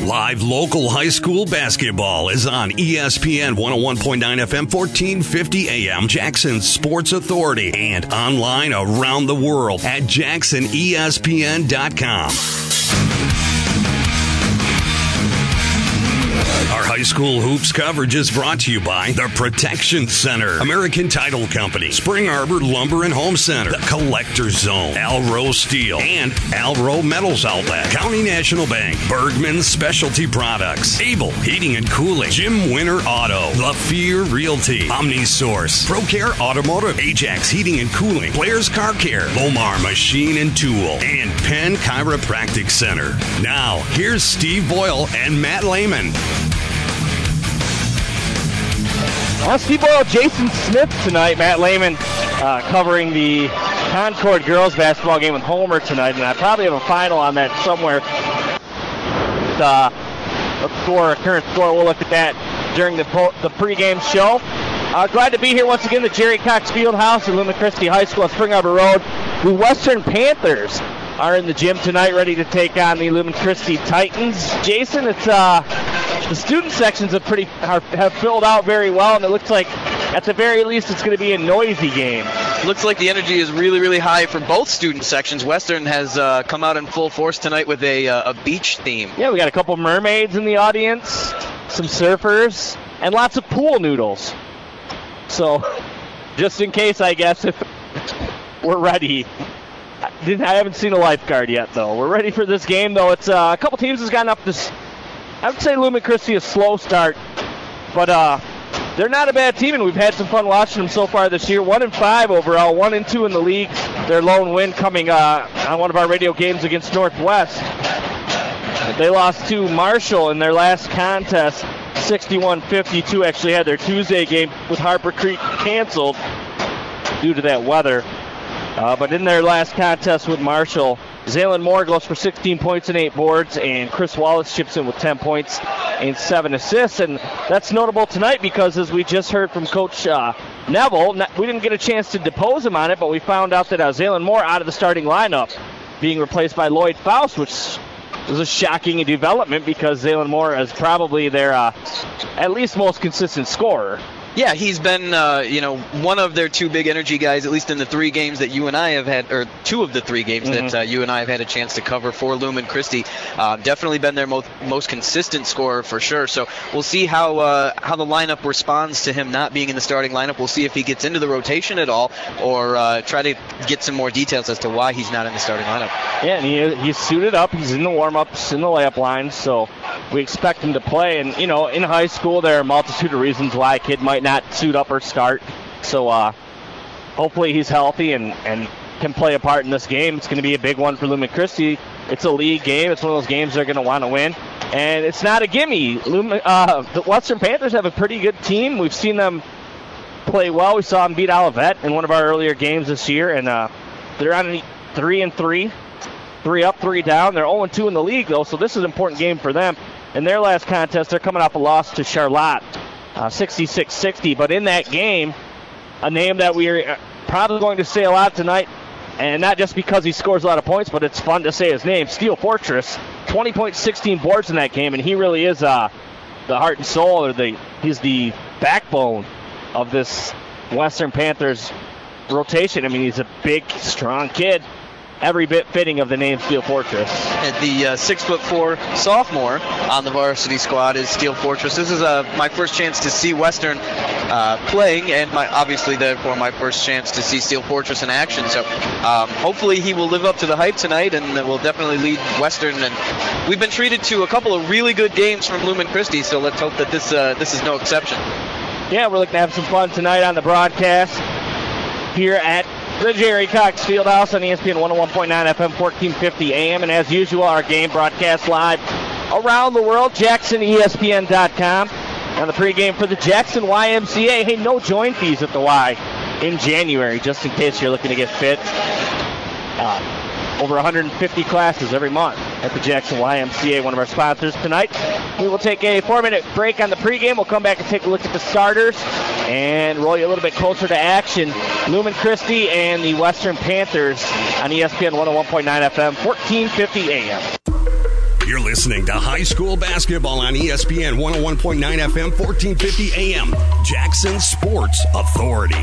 Live local high school basketball is on ESPN 101.9 FM, 1450 AM, Jackson Sports Authority, and online around the world at JacksonESPN.com. Our high school hoops coverage is brought to you by The Protection Center, American Title Company, Spring Arbor Lumber and Home Center, The Collector Zone, Alro Steel, and Alro Metals Outlet, County National Bank, Bergman Specialty Products, Able Heating and Cooling, Jim Winter Auto, The Fear Realty, OmniSource, ProCare Automotive, Ajax Heating and Cooling, Blair's Car Care, Bomar Machine and Tool, and Penn Chiropractic Center. Now, here's Steve Boyle and Matt Lehman. Steve Boyle, Jason Smith tonight. Matt Lehman covering the Concord girls basketball game with Homer tonight, and I probably have a final on that somewhere. Current score, we'll look at that during the pregame show. Glad to be here once again at Jerry Cox Fieldhouse at Lumen Christi High School on Spring Arbor Road. The Western Panthers are in the gym tonight, ready to take on the Lumen Christi Titans. Jason, it's the student sections have filled out very well, and it looks like at the very least it's going to be a noisy game. Looks like the energy is really, really high for both student sections. Western has come out in full force tonight with a beach theme. Yeah, we got a couple mermaids in the audience, some surfers, and lots of pool noodles. So, just in case, I guess, if we're ready. I haven't seen a lifeguard yet, though. We're ready for this game, though. It's a couple teams has gotten up this. I would say Lumen Christi a slow start, but they're not a bad team, and we've had some fun watching them so far this year. 1-5 overall, 1-2 in the league. Their lone win coming on one of our radio games against Northwest. They lost to Marshall in their last contest, 61-52. Actually had their Tuesday game with Harper Creek canceled due to that weather. But in their last contest with Marshall, Zaylen Moore goes for 16 points and 8 boards, and Chris Wallace chips in with 10 points and 7 assists. And that's notable tonight because, as we just heard from Coach Neville, we didn't get a chance to depose him on it, but we found out that Zaylen Moore out of the starting lineup, being replaced by Lloyd Faust, which was a shocking development because Zaylen Moore is probably their at least most consistent scorer. Yeah, he's been, one of their two big energy guys, at least in the 3 games that you and I have had, or 2 of the 3 games that you and I have had a chance to cover for Lumen Christi. Definitely been their most consistent scorer for sure. So we'll see how the lineup responds to him not being in the starting lineup. We'll see if he gets into the rotation at all, or try to get some more details as to why he's not in the starting lineup. Yeah, and he's suited up. He's in the warm-ups, in the layup lines, so we expect him to play. And, in high school, there are a multitude of reasons why a kid might not suit up or start. So hopefully he's healthy and can play a part in this game. It's going to be a big one for Lumen Christi. It's a league game. It's one of those games they're going to want to win. And it's not a gimme. The Western Panthers have a pretty good team. We've seen them play well. We saw them beat Olivet in one of our earlier games this year. And they're on a 3-3. 3 up, 3 down. They're 0-2 in the league, though, so this is an important game for them. In their last contest, they're coming off a loss to Charlotte, 66-60. But in that game, a name that we're probably going to say a lot tonight, and not just because he scores a lot of points, but it's fun to say his name, Steel Fortress. 20 points, 16 boards in that game, and he really is the heart and soul, or he's the backbone of this Western Panthers rotation. I mean, he's a big, strong kid. Every bit fitting of the name Steel Fortress. And the 6'4" sophomore on the varsity squad is Steel Fortress. This is my first chance to see Western playing, and obviously therefore my first chance to see Steel Fortress in action. So hopefully he will live up to the hype tonight, and will definitely lead Western. And we've been treated to a couple of really good games from Lumen Christi, so let's hope that this is no exception. Yeah, we're looking to have some fun tonight on the broadcast here at the Jerry Cox Fieldhouse on ESPN 101.9 FM, 1450 AM. And as usual, our game broadcast live around the world, JacksonESPN.com. And the pregame for the Jackson YMCA. Hey, no join fees at the Y in January, just in case you're looking to get fit. Over 150 classes every month at the Jackson YMCA, one of our sponsors tonight. We will take a 4-minute break on the pregame. We'll come back and take a look at the starters and roll you a little bit closer to action. Lumen Christi and the Western Panthers on ESPN 101.9 FM, 1450 AM. You're listening to high school basketball on ESPN 101.9 FM, 1450 AM, Jackson Sports Authority.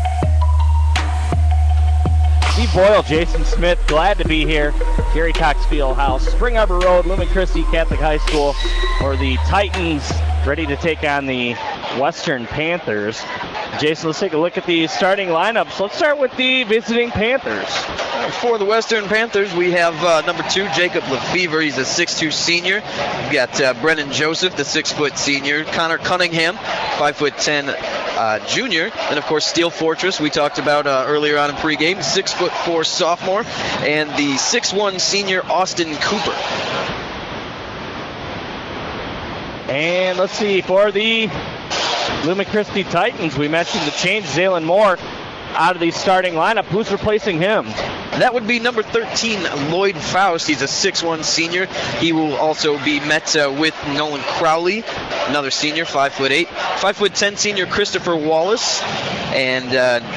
Steve Boyle, Jason Smith, glad to be here. Gary Cox Fieldhouse, Spring Arbor Road, Lumen Christi Catholic High School, for the Titans ready to take on the Western Panthers. Jason, let's take a look at the starting lineups. Let's start with the visiting Panthers. For the Western Panthers, we have number 2, Jacob Lefevre. He's a 6'2 senior. We've got Brennan Joseph, the 6' senior. Connor Cunningham, 5'10" junior. And, of course, Steel Fortress, we talked about earlier on in pregame, 6'4" sophomore. And the 6'1" senior, Austin Cooper. And let's see, for the Lumen Christi Titans, we mentioned the change, Zaylen Moore out of the starting lineup. Who's replacing him? That would be number 13, Lloyd Faust. He's a 6'1" senior. He will also be met with Nolan Crowley, another senior, 5'8". 5'10" senior, Christopher Wallace. And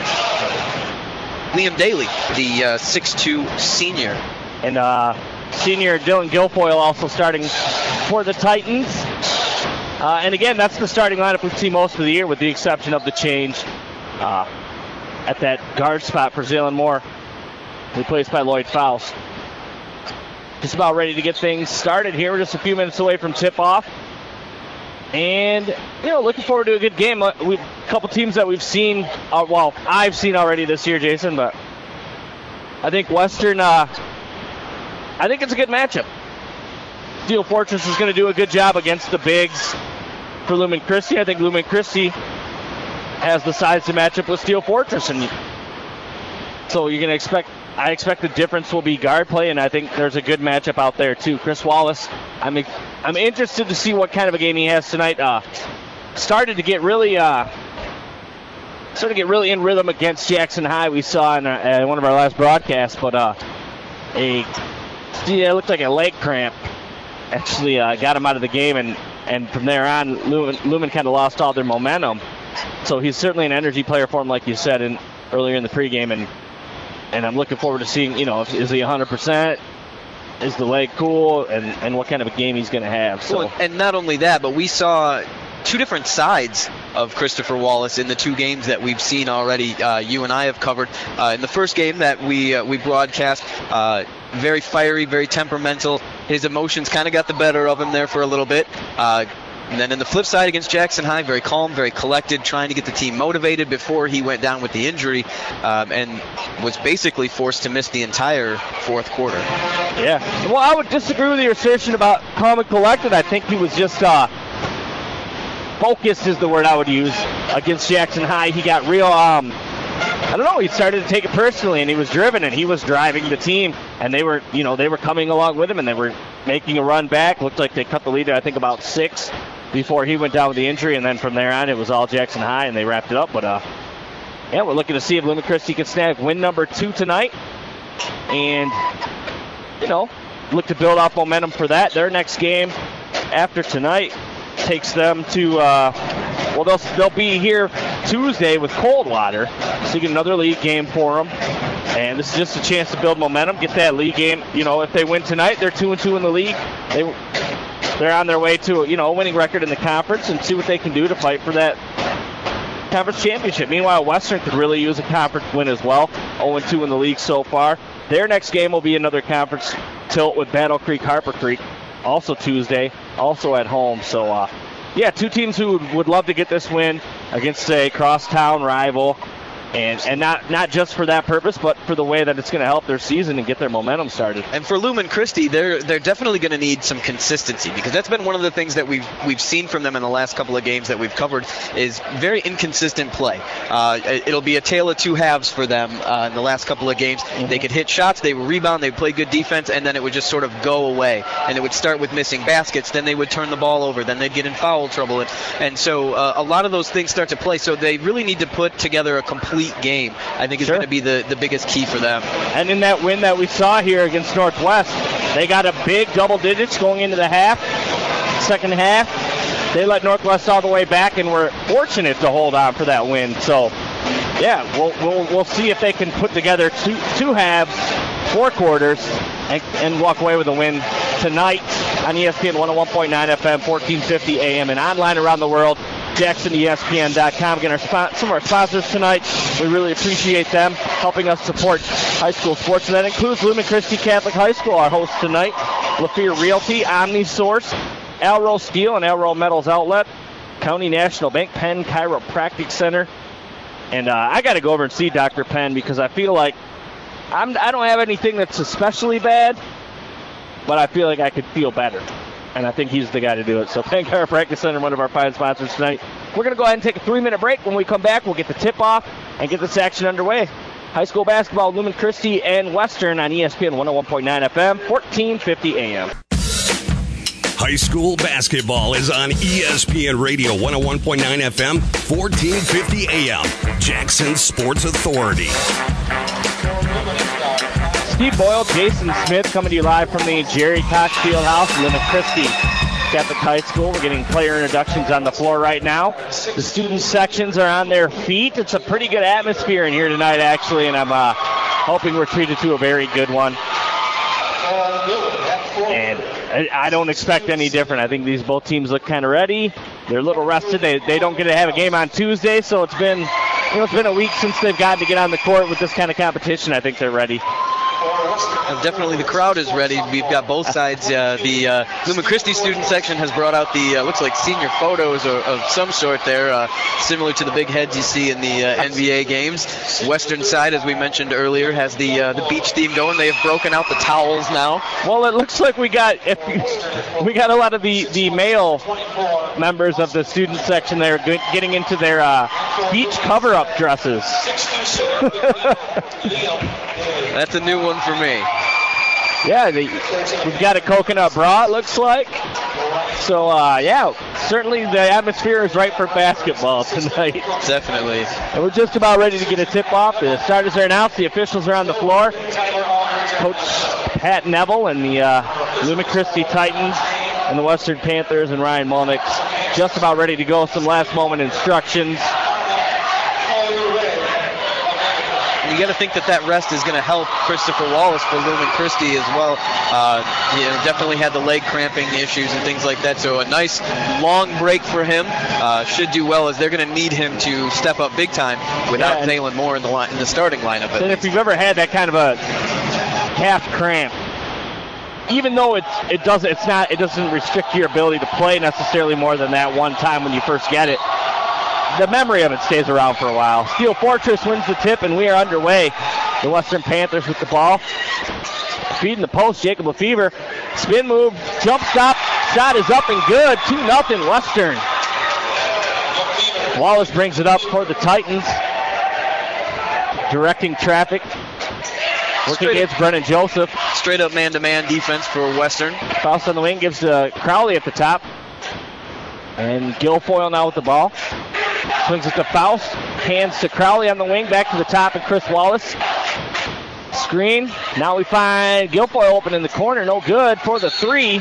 Liam Daly, the 6'2" senior. And senior Dylan Guilfoyle also starting for the Titans. And again, that's the starting lineup we've seen most of the year, with the exception of the change at that guard spot for Zaylen Moore, replaced by Lloyd Faust. Just about ready to get things started here. We're just a few minutes away from tip-off. And, looking forward to a good game. A couple teams that we've seen, I've seen already this year, Jason, but I think Western, I think it's a good matchup. Steel Fortress is going to do a good job against the bigs for Lumen Christi. I think Lumen Christi has the size to match up with Steel Fortress, and so you're going to I expect the difference will be guard play, and I think there's a good matchup out there too. Chris Wallace, I'm interested to see what kind of a game he has tonight. Started to get really in rhythm against Jackson High. We saw in one of our last broadcasts, but it looked like a leg cramp actually got him out of the game, and from there on, Lumen kind of lost all their momentum. So he's certainly an energy player for him, like you said earlier in the pregame, and I'm looking forward to seeing, is he 100%? Is the leg cool? And what kind of a game he's going to have. So. Well, and not only that, but we saw two different sides of Christopher Wallace in the two games that we've seen already. You and I have covered. In the first game that we broadcast, very fiery, very temperamental. His emotions kind of got the better of him there for a little bit. And then in the flip side against Jackson High, very calm, very collected, trying to get the team motivated before he went down with the injury, and was basically forced to miss the entire fourth quarter. Yeah. Well, I would disagree with your assertion about calm and collected. I think he was just focused is the word I would use against Jackson High. He got real, I don't know, he started to take it personally, and he was driven, and he was driving the team, and they were coming along with him, and they were making a run back. Looked like they cut the lead, I think, about 6 before he went down with the injury, and then from there on, it was all Jackson High, and they wrapped it up. But, we're looking to see if Lumen Christi can snag win number 2 tonight, and, look to build off momentum for that. Their next game after tonight takes them to, they'll be here Tuesday with Coldwater, so you get another league game for them. And this is just a chance to build momentum, get that league game. If they win tonight, they're 2-2 in the league. They're on their way to a winning record in the conference, and see what they can do to fight for that conference championship. Meanwhile, Western could really use a conference win as well. 0-2 in the league so far. Their next game will be another conference tilt with Battle Creek, Harper Creek, also Tuesday, also at home. So, two teams who would love to get this win against a crosstown rival. And not just for that purpose, but for the way that it's going to help their season and get their momentum started. And for Lumen Christi, they're definitely going to need some consistency, because that's been one of the things that we've seen from them in the last couple of games that we've covered is very inconsistent play. It'll be a tale of two halves for them in the last couple of games. Mm-hmm. They could hit shots, they would rebound, they would play good defense, and then it would just sort of go away. And it would start with missing baskets, then they would turn the ball over, then they'd get in foul trouble. And so a lot of those things start to play. So they really need to put together a complete game, I think, is going to be the biggest key for them. And in that win that we saw here against Northwest, they got a big double digits going into the second half. They let Northwest all the way back and were fortunate to hold on for that win. So, we'll see if they can put together two halves, 4 quarters, and walk away with a win tonight on ESPN 101.9 FM, 1450 AM, and online around the world, JacksonESPN.com. Again, some of our sponsors tonight, we really appreciate them helping us support high school sports, and that includes Lumen Christi Catholic High School, our host tonight, Lapeer Realty, OmniSource, Alro Steel and Alro Metals Outlet, County National Bank, Penn Chiropractic Center. And I got to go over and see Dr. Penn because I feel like I don't have anything that's especially bad, but I feel like I could feel better. And I think he's the guy to do it. So Penn Chiropractic Center, one of our fine sponsors tonight. We're going to go ahead and take a 3-minute break. When we come back, we'll get the tip-off and get this action underway. High school basketball, Lumen Christi and Western on ESPN 101.9 FM, 1450 AM. High school basketball is on ESPN Radio 101.9 FM, 1450 AM, Jackson Sports Authority. Steve Boyle, Jason Smith coming to you live from the Jerry Cox Fieldhouse, Lumen Christi Catholic High School. We're getting player introductions on the floor right now. The student sections are on their feet. It's a pretty good atmosphere in here tonight, actually, and I'm hoping we're treated to a very good one. And I don't expect any different. I think both teams look kind of ready. They're a little rested. They don't get to have a game on Tuesday, so it's been a week since they've gotten to get on the court with this kind of competition. I think they're ready. Definitely the crowd is ready. We've got both sides. The Lumen Christi student section has brought out the looks like senior photos of some sort there, similar to the big heads you see in the NBA games. Western side, as we mentioned earlier, has the beach theme going. They have broken out the towels now. Well, it looks like we got a lot of the male members of the student section there getting into their beach cover-up dresses. That's a new one for me. Yeah, we've got a coconut bra, it looks like. So, certainly the atmosphere is right for basketball tonight. Definitely. And we're just about ready to get a tip-off. The starters are announced. The officials are on the floor. Coach Pat Neville and the Lumen Christi Titans and the Western Panthers and Ryan Mulnick just about ready to go. Some last-moment instructions. You got to think that rest is going to help Christopher Wallace for Lumen Christi as well. Definitely had the leg cramping issues and things like that. So a nice long break for him should do well, as they're going to need him to step up big time without Zaylen Moore in the starting lineup. And if you've ever had that kind of a calf cramp, even though it doesn't restrict your ability to play necessarily more than that one time when you first get it, the memory of it stays around for a while. Steel Fortress wins the tip, and we are underway. The Western Panthers with the ball. Feeding the post, Jacob Lefevre. Spin move, jump stop, shot is up and good. 2-0 Western. Wallace brings it up for the Titans. Directing traffic. Working against Brennan Joseph. Straight up man-to-man defense for Western. Faust on the wing gives to Crowley at the top. And Guilfoyle now with the ball. Swings it to Faust. Hands to Crowley on the wing. Back to the top and Chris Wallace. Screen. Now we find Guilfoyle open in the corner. No good for the three.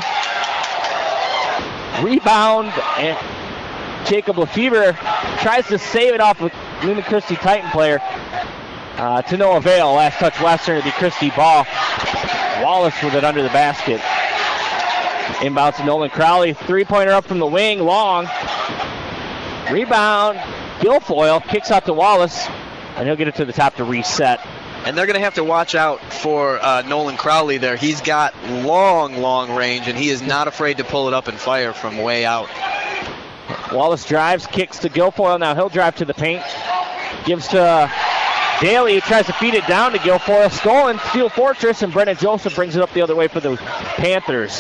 Rebound. And Jacob Lefevre tries to save it off a Lumen Christi Titan player. To no avail. Last touch Western. It'll be Christi ball. Wallace with it under the basket. Inbounds to Nolan Crowley. Three-pointer up from the wing. Long. Rebound. Guilfoyle kicks out to Wallace, and he'll get it to the top to reset. And they're going to have to watch out for Nolan Crowley there. He's got long range, and he is not afraid to pull it up and fire from way out. Wallace drives, kicks to Guilfoyle. Now he'll drive to the paint. Gives to Daly, who tries to feed it down to Guilfoyle. Stolen, Steel Fortress, and Brennan Joseph brings it up the other way for the Panthers.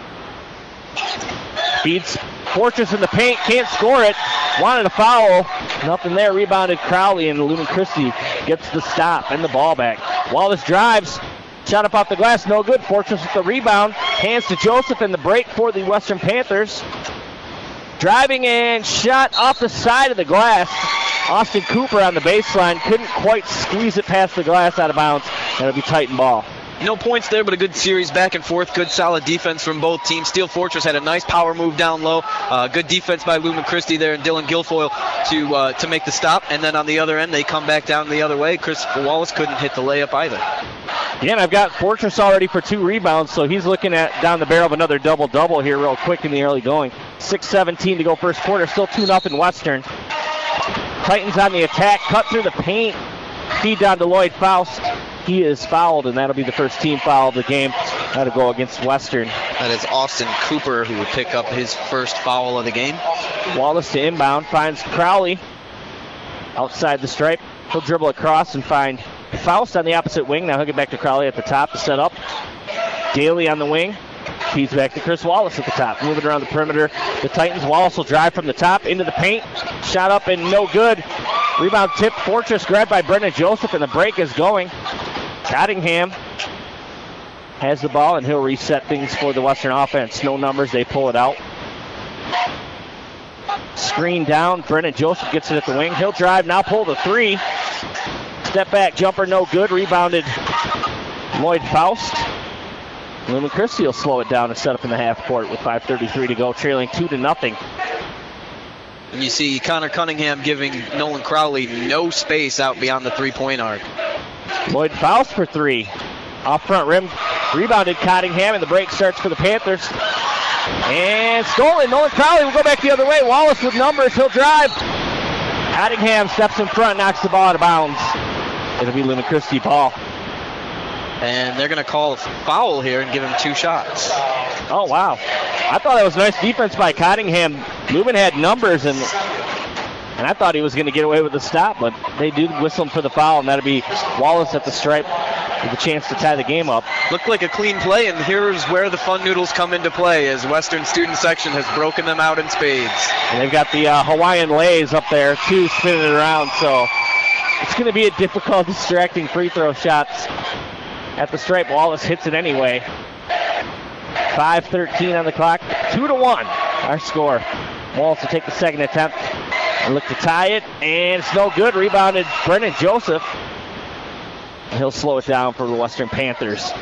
Feeds Fortress in the paint, can't score it. Wanted a foul. Nothing there. Rebounded Crowley, and Lumen Christi gets the stop and the ball back. Wallace drives. Shot up off the glass. No good. Fortress with the rebound. Hands to Joseph in the break for the Western Panthers. Driving and shot off the side of the glass. Austin Cooper on the baseline. Couldn't quite squeeze it past the glass out of bounds. And it'll be Titan ball. No points there, but a good series back and forth. Good solid defense from both teams. Steel Fortress had a nice power move down low. Good defense by Lumen Christi there and Dylan Guilfoyle to make the stop. And then on the other end, they come back down the other way. Chris Wallace couldn't hit the layup either. Again, I've got Fortress already for 2 rebounds, so he's looking at down the barrel of another double-double here real quick in the early going. 6:17 to go first quarter, still 2-0 Western. Titans on the attack, cut through the paint, feed down to Lloyd Faust. He is fouled, and that'll be the first team foul of the game. That'll go against Western. That is Austin Cooper who would pick up his first foul of the game. Wallace to inbound, finds Crowley outside the stripe. He'll dribble across and find Faust on the opposite wing. Now he'll get back to Crowley at the top to set up. Daly on the wing. Feeds back to Chris Wallace at the top. Moving around the perimeter. The Titans. Wallace will drive from the top into the paint. Shot up and no good. Rebound tip. Fortress grabbed by Brendan Joseph, and the break is going. Cottingham has the ball, and he'll reset things for the Western offense. No numbers. They pull it out. Screen down. Brendan Joseph gets it at the wing. He'll drive. Now pull the 3. Step back jumper, no good. Rebounded Lloyd Faust. Lumen Christie will slow it down and set up in the half court with 5:33 to go, trailing 2-0. And you see Connor Cunningham giving Nolan Crowley no space out beyond the 3-point arc. Lloyd Faust for 3. Off front rim, rebounded Cottingham, and the break starts for the Panthers. And stolen. Nolan Crowley will go back the other way. Wallace with numbers. He'll drive. Cottingham steps in front, knocks the ball out of bounds. It'll be Lumen Christie ball. And they're going to call a foul here and give him 2 shots. Oh, wow. I thought that was nice defense by Cottingham. Lumen had numbers, and I thought he was going to get away with the stop, but they do whistle him for the foul, and that'll be Wallace at the stripe with a chance to tie the game up. Looked like a clean play, and here's where the Fun Noodles come into play as Western Student Section has broken them out in spades. And they've got the Hawaiian Lays up there, too, spinning it around, so it's going to be a difficult, distracting free throw shots at the stripe. Wallace hits it anyway. 5:13 on the clock. 2-1 our score. Wallace will take the second attempt and look to tie it, and it's no good. Rebounded Brendan Joseph. He'll slow it down for the Western Panthers.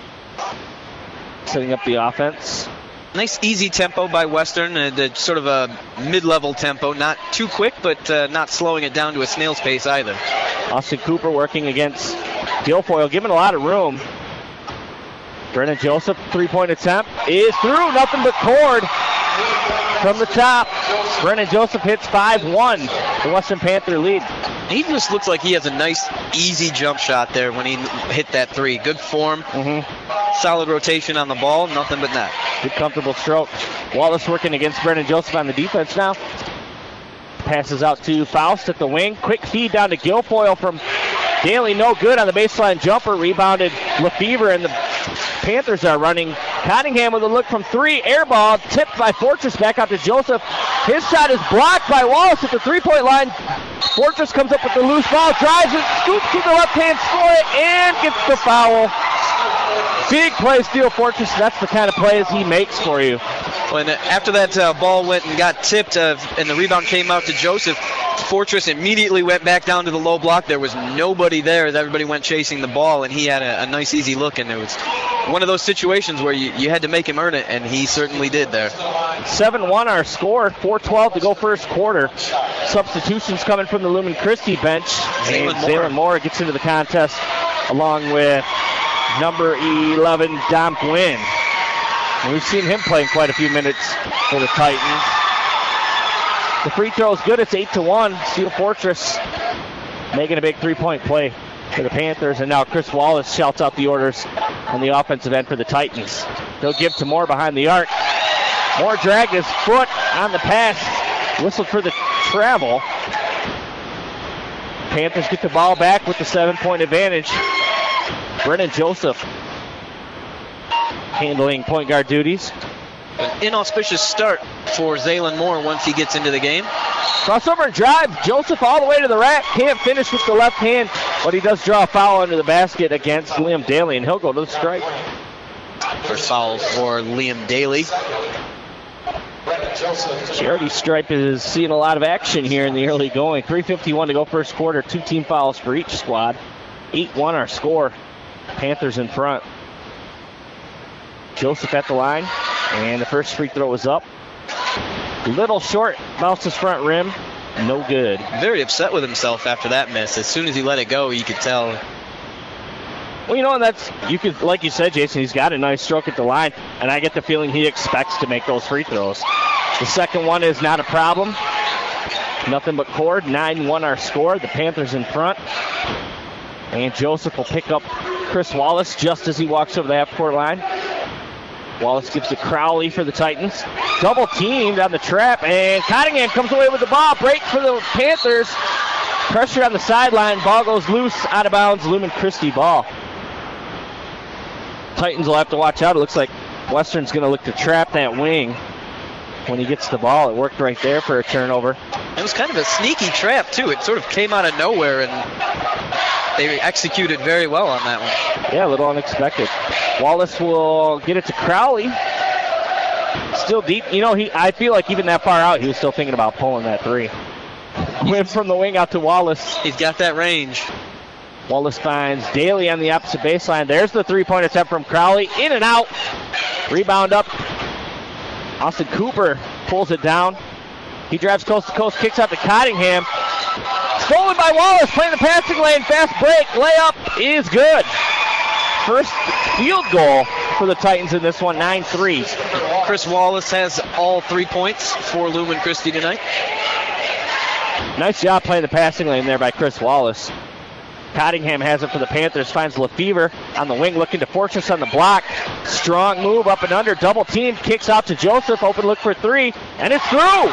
Setting up the offense. Nice easy tempo by Western, sort of a mid-level tempo. Not too quick, but not slowing it down to a snail's pace either. Austin Cooper working against Guilfoyle, giving a lot of room. Brendan Joseph, 3-point attempt is through. Nothing but cord from the top. Brendan Joseph hits 5-1. The Western Panther lead. He just looks like he has a nice, easy jump shot there when he hit that 3. Good form, solid rotation on the ball, nothing but net. Good comfortable stroke. Wallace working against Brendan Joseph on the defense now. Passes out to Faust at the wing. Quick feed down to Guilfoyle from Daly. No good on the baseline jumper. Rebounded Lefevre, and the Panthers are running. Cottingham with a look from 3. Air ball tipped by Fortress back out to Joseph. His shot is blocked by Wallace at the 3-point line. Fortress comes up with the loose ball, drives it, scoops to the left-hand score, and gets the foul. Big play steal, Fortress. That's the kind of plays he makes for you. When after that ball went and got tipped and the rebound came out to Joseph, Fortress immediately went back down to the low block. There was nobody there as everybody went chasing the ball, and he had a nice easy look, and it was one of those situations where you had to make him earn it, and he certainly did there. 7-1 our score, 4:12 to go first quarter. Substitutions coming from the Lumen Christie bench. Zaylen Moore gets into the contest along with number 11, Dom Gwynn. And we've seen him playing quite a few minutes for the Titans. The free throw is good. It's 8-1. Steel Fortress making a big 3-point play for the Panthers. And now Chris Wallace shouts out the orders on the offensive end for the Titans. They'll give to Moore behind the arc. Moore dragged his foot on the pass. Whistled for the travel. Panthers get the ball back with the 7-point advantage. Brendan Joseph handling point guard duties. An inauspicious start for Zaylen Moore once he gets into the game. Crossover drive. Joseph all the way to the rack. Can't finish with the left hand, but he does draw a foul under the basket against Liam Daly, and he'll go to the strike. First foul for Liam Daly. Charity Stripe is seeing a lot of action here in the early going. 3:51 to go first quarter. 2 team fouls for each squad. 8-1 our score. Panthers in front. Joseph at the line, and the first free throw is up. Little short, bounces front rim, no good. Very upset with himself after that miss. As soon as he let it go, you could tell. Well, and that's, you could, like you said, Jason, he's got a nice stroke at the line, and I get the feeling he expects to make those free throws. The second one is not a problem. Nothing but cord. 9-1 our score. The Panthers in front. And Joseph will pick up Chris Wallace just as he walks over the half-court line. Wallace gives to Crowley for the Titans. Double teamed on the trap, and Cottingham comes away with the ball. Break for the Panthers. Pressure on the sideline. Ball goes loose, out of bounds. Lumen Christi ball. Titans will have to watch out. It looks like Western's going to look to trap that wing when he gets the ball. It worked right there for a turnover. It was kind of a sneaky trap, too. It sort of came out of nowhere, and they executed very well on that one. Yeah, a little unexpected. Wallace will get it to Crowley. Still deep. I feel like even that far out, he was still thinking about pulling that three. Went from the wing out to Wallace. He's got that range. Wallace finds Daly on the opposite baseline. There's the three-point attempt from Crowley. In and out. Rebound up. Austin Cooper pulls it down. He drives coast to coast, kicks out to Cottingham. Stolen by Wallace, playing the passing lane. Fast break. Layup is good. First field goal for the Titans in this one, 9-3. Chris Wallace has all 3 points for Lumen Christi tonight. Nice job playing the passing lane there by Chris Wallace. Cottingham has it for the Panthers, finds Lefevre on the wing, looking to Fortress on the block. Strong move up and under, double team, kicks out to Joseph, open look for three, and it's through!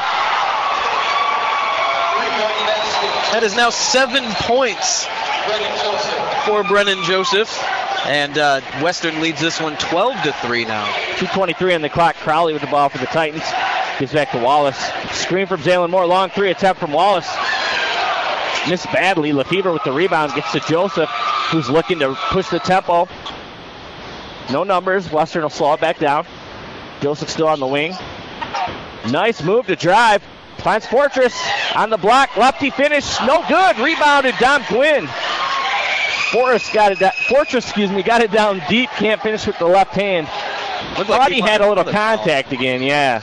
That is now 7 points for Brennan Joseph. And Western leads this one 12-3 now. 2:23 on the clock. Crowley with the ball for the Titans. Gives back to Wallace. Screen from Zaylen Moore. Long three attempt from Wallace. Missed badly. Lefevre with the rebound gets to Joseph, who's looking to push the tempo. No numbers. Western will slow it back down. Joseph still on the wing. Nice move to drive. Finds Fortress on the block. Lefty finish. No good. Rebounded. Dom Gwynn. Fortress got it down deep. Can't finish with the left hand. Looked like he had a little contact again, yeah.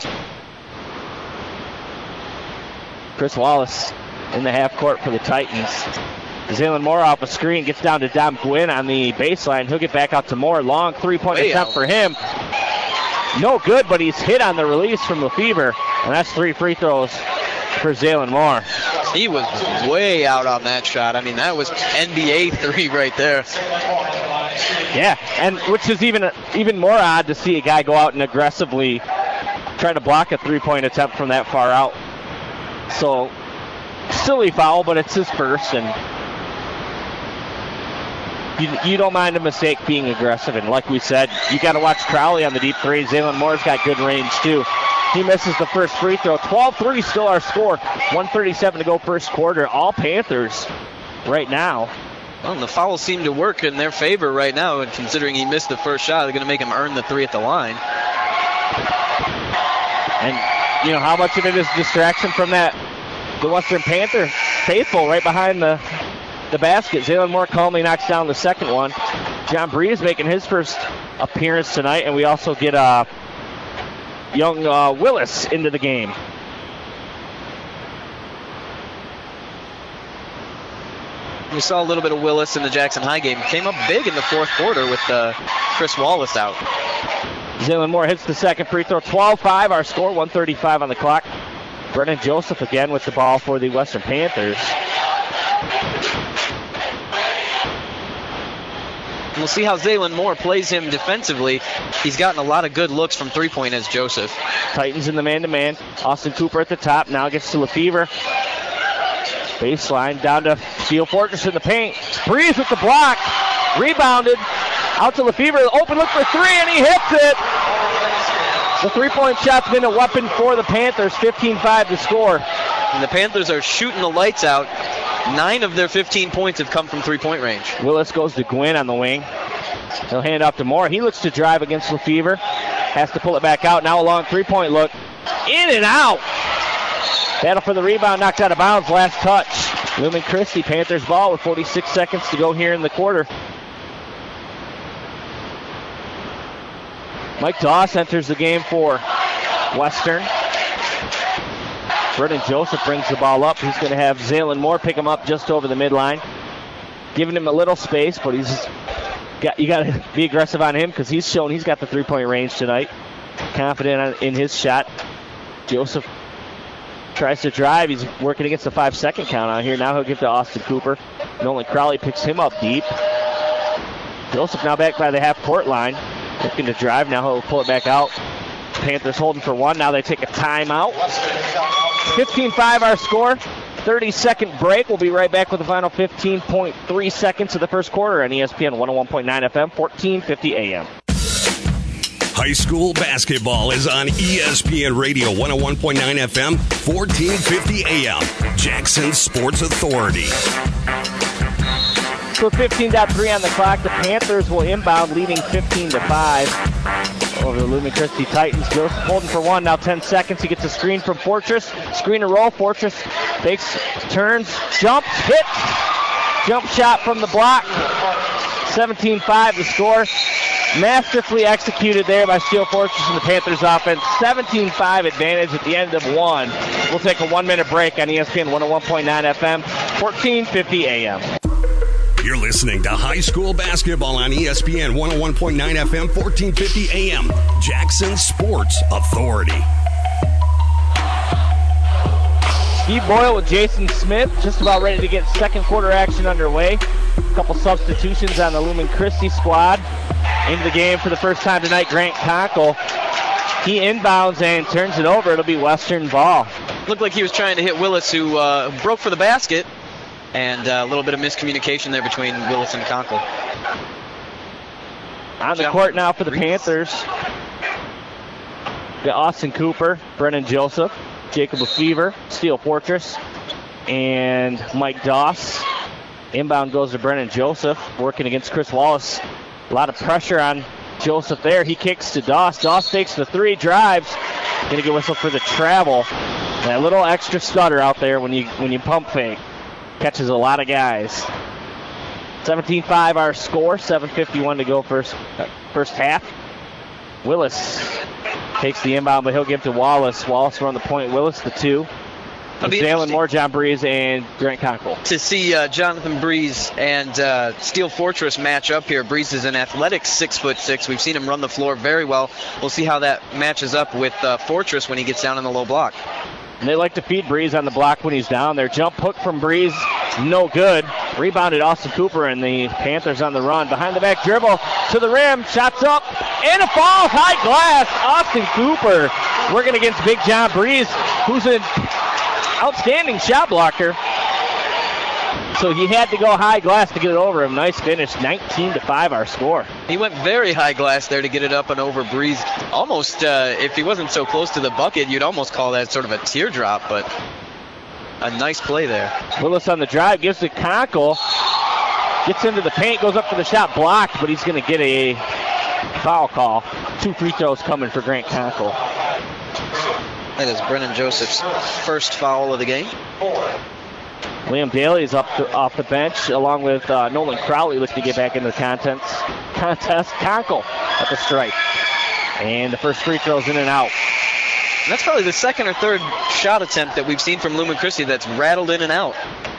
Chris Wallace in the half court for the Titans. Zaylen Moore off a screen, gets down to Dom Gwynn on the baseline. He'll get back out to Moore. Long three-point attempt for him. No good, but he's hit on the release from Lefevre, and that's 3 free throws for Zaylen Moore. He was way out on that shot. I mean, that was NBA 3 right there. Yeah, and which is even more odd to see a guy go out and aggressively try to block a three-point attempt from that far out. So, silly foul, but it's his first, and you don't mind a mistake being aggressive. And like we said, you got to watch Crowley on the deep three. Zaylen Moore's got good range, too. He misses the first free throw. 12-3 still our score. 1:37 to go first quarter. All Panthers right now. Well, and the fouls seem to work in their favor right now, and considering he missed the first shot, they're going to make him earn the three at the line. And, how much of it is distraction from the Western Panther faithful right behind the basket. Zaylen Moore calmly knocks down the second one. John Breeze making his first appearance tonight, and we also get young Willis into the game. We saw a little bit of Willis in the Jackson High game. Came up big in the fourth quarter with Chris Wallace out. Zaylen Moore hits the second free throw. 12-5 our score. 1:35 on the clock. Brennan Joseph again with the ball for the Western Panthers. We'll see how Zaylen Moore plays him defensively. He's gotten a lot of good looks from three-point as Joseph. Titans in the man-to-man. Austin Cooper at the top. Now gets to Lefevre. Baseline down to Steel Fortress in the paint. Breeze with the block. Rebounded. Out to Lefevre. Open look for three, and he hits it. The three-point shot's been a weapon for the Panthers. 15-5 to score. And the Panthers are shooting the lights out. 9 of their 15 points have come from three-point range. Willis goes to Gwynn on the wing. He'll hand off to Moore. He looks to drive against Lefevre. Has to pull it back out. Now a long three-point look. In and out. Battle for the rebound. Knocked out of bounds. Last touch. Lumen Christi, Panthers ball with 46 seconds to go here in the quarter. Mike Doss enters the game for Western. Brennan Joseph brings the ball up. He's going to have Zaylen Moore pick him up just over the midline. Giving him a little space, but he's you got to be aggressive on him because he's shown he's got the three-point range tonight. Confident in his shot. Joseph tries to drive. He's working against the 5-second count out here. Now he'll give to Austin Cooper. Nolan Crowley picks him up deep. Joseph now back by the half-court line. Looking to drive. Now he'll pull it back out. Panthers holding for one. Now they take a timeout. 15-5 our score. 30-second break. We'll be right back with the final 15.3 seconds of the first quarter on ESPN 101.9 FM, 1450 AM. High school basketball is on ESPN Radio 101.9 FM, 1450 AM. Jackson Sports Authority. So 15.3 on the clock. The Panthers will inbound, leading 15-5 over the Lumen Christi Titans. Joseph holding for one. Now 10 seconds. He gets a screen from Fortress. Screen and roll. Fortress fakes, turns, jumps, hits. Jump shot from the block. 17-5 the score. Masterfully executed there by Steel Fortress and the Panthers offense. 17-5 advantage at the end of one. We'll take a 1-minute break on ESPN 101.9 FM, 1450 AM. You're listening to high school basketball on ESPN 101.9 FM, 1450 AM. Jackson Sports Authority. Steve Boyle with Jason Smith just about ready to get second quarter action underway. A couple substitutions on the Lumen Christi squad. Into the game for the first time tonight, Grant Conkle. He inbounds and turns it over. It'll be Western ball. Looked like he was trying to hit Willis, who broke for the basket. And a little bit of miscommunication there between Willis and Conkle. On the court now for the Panthers. Got Austin Cooper, Brennan Joseph, Jacob Lefevre, Steel Fortress, and Mike Doss. Inbound goes to Brennan Joseph, working against Chris Wallace. A lot of pressure on Joseph there. He kicks to Doss. Doss takes the three, drives. Gonna get whistled for the travel. That little extra stutter out there when you pump fake. Catches a lot of guys. 17-5 our score. 7:51 to go first half. Willis takes the inbound, but he'll give to Wallace. Wallace from the point. Willis the two. Jalen Moore, John Breeze, and Grant Conkle. To see Jonathan Breeze and Steel Fortress match up here. Breeze is an athletic 6'6". We've seen him run the floor very well. We'll see how that matches up with Fortress when he gets down in the low block. And they like to feed Breeze on the block when he's down there. Jump hook from Breeze, no good. Rebounded Austin Cooper, and the Panthers on the run. Behind the back dribble to the rim, shots up, and a fall, high glass. Austin Cooper working against Big John Breeze, who's an outstanding shot blocker. So he had to go high glass to get it over him. Nice finish, 19-5 our score. He went very high glass there to get it up and over Breeze. Almost, if he wasn't so close to the bucket, you'd almost call that sort of a teardrop, but a nice play there. Willis on the drive, gives to Conkle. Gets into the paint, goes up for the shot, blocked, but he's going to get a foul call. 2 free throws coming for Grant Conkle. That is Brennan Joseph's first foul of the game. Liam Daly is off the bench, along with Nolan Crowley looking to get back into the contest. Conkle at the stripe. And the first free throw's in and out. And that's probably the second or third shot attempt that we've seen from Lumen Christi that's rattled in and out.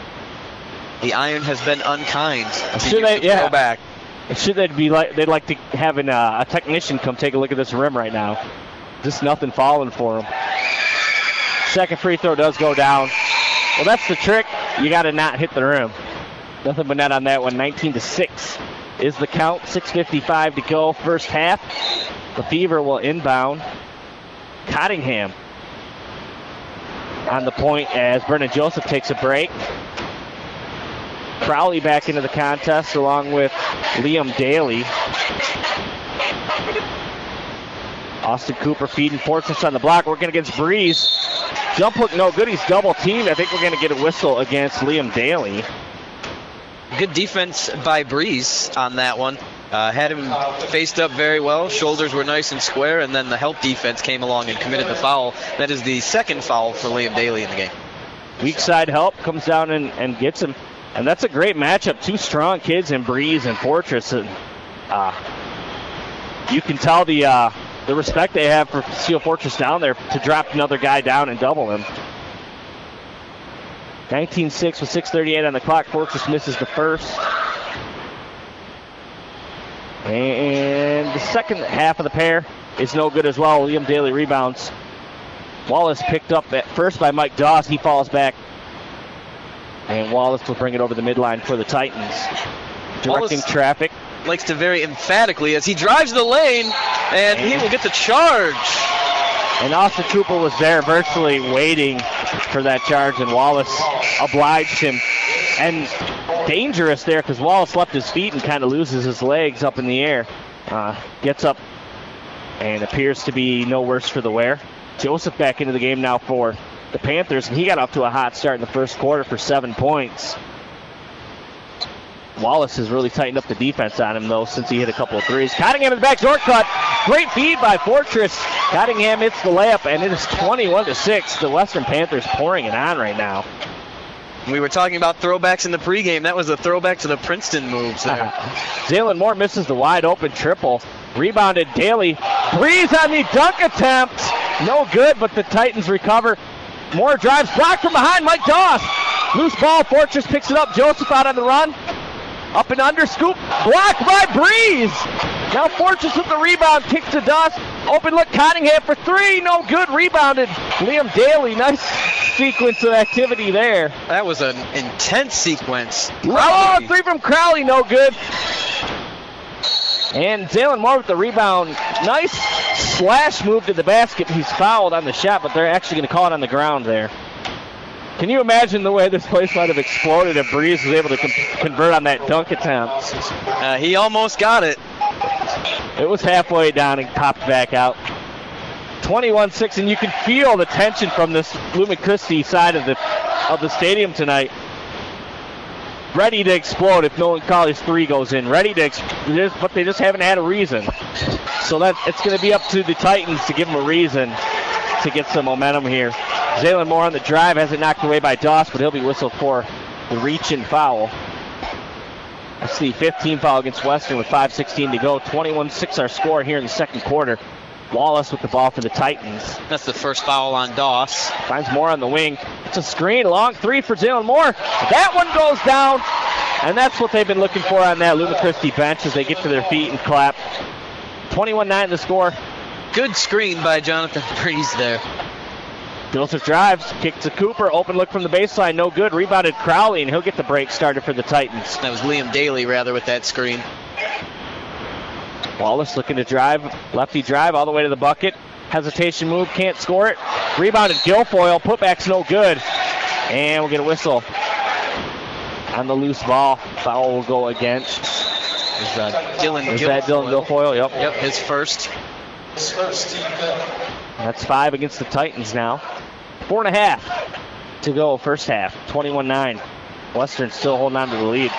The iron has been unkind. Go back. They'd like to have a technician come take a look at this rim right now. Just nothing falling for him. Second free throw does go down. Well, that's the trick. You got to not hit the rim. Nothing but net on that one. 19-6 is the count. 6:55 to go first half. Lefevre will inbound. Cottingham on the point as Brennan Joseph takes a break. Crowley back into the contest along with Liam Daly. Austin Cooper feeding Fortress on the block, working against Breeze. Jump hook no good. He's double teamed. I think we're going to get a whistle against Liam Daly. Good defense by Breeze on that one. Had him faced up very well. Shoulders were nice and square, and then the help defense came along and committed the foul. That is the second foul for Liam Daly in the game. Weak side help comes down and gets him. And that's a great matchup. 2 strong kids in Breeze and Fortress. And you can tell the respect they have for Steel Fortress down there to drop another guy down and double him. 19-6 with 6:38 on the clock. Fortress misses the first. And the second half of the pair is no good as well. Liam Daly rebounds. Wallace picked up at first by Mike Doss. He falls back. And Wallace will bring it over the midline for the Titans. Directing traffic. Likes to very emphatically as he drives the lane, and he will get the charge. And Austin Cooper was there virtually waiting for that charge, and Wallace obliged him. And dangerous there because Wallace left his feet and kind of loses his legs up in the air. Gets up and appears to be no worse for the wear. Joseph back into the game now for the Panthers, and he got off to a hot start in the first quarter for 7 points. Wallace has really tightened up the defense on him, though, since he hit a couple of threes. Cottingham in the backdoor cut. Great feed by Fortress. Cottingham hits the layup, and it is 21-6. The Western Panthers pouring it on right now. We were talking about throwbacks in the pregame. That was a throwback to the Princeton moves there. Jalen Moore misses the wide-open triple. Rebounded Daly. Breeze on the dunk attempt. No good, but the Titans recover. Moore drives, blocked from behind. Mike Doss. Loose ball. Fortress picks it up. Joseph out on the run. Up and under, scoop, blocked by Breeze. Now Fortress with the rebound, kicks to Doss. Open look, Cottingham for three, no good, rebounded. Liam Daly, nice sequence of activity there. That was an intense sequence. Oh, three from Crowley, no good. And Jalen Moore with the rebound. Nice slash move to the basket. He's fouled on the shot, but they're actually going to call it on the ground there. Can you imagine the way this place might have exploded if Breeze was able to convert on that dunk attempt? He almost got it. It was halfway down and popped back out. 21-6, and you can feel the tension from this Lumen Christi side of the stadium tonight. Ready to explode if Nolan Colley's three goes in. Ready to, but they just haven't had a reason. So that it's going to be up to the Titans to give them a reason to get some momentum here. Jalen Moore on the drive, has it knocked away by Doss, but he'll be whistled for the reach-in foul. That's the 15th foul against Western with 5:16 to go. 21-6 our score here in the second quarter. Wallace with the ball for the Titans. That's the first foul on Doss. Finds Moore on the wing. It's a screen, long three for Jalen Moore. That one goes down, and that's what they've been looking for on that Lumen Christi bench as they get to their feet and clap. 21-9 the score. Good screen by Jonathan Breeze there. Joseph drives, kick to Cooper, open look from the baseline, no good. Rebounded Crowley, and he'll get the break started for the Titans. That was Liam Daly, rather, with that screen. Wallace looking to drive, lefty drive all the way to the bucket. Hesitation move, can't score it. Rebounded Guilfoyle, putback's no good. And we'll get a whistle on the loose ball. Foul will go against. Is that Dylan Guilfoyle? Yep, his first. That's 5 against the Titans now. 4.5 to go first half. 21-9. Western still holding on to the lead.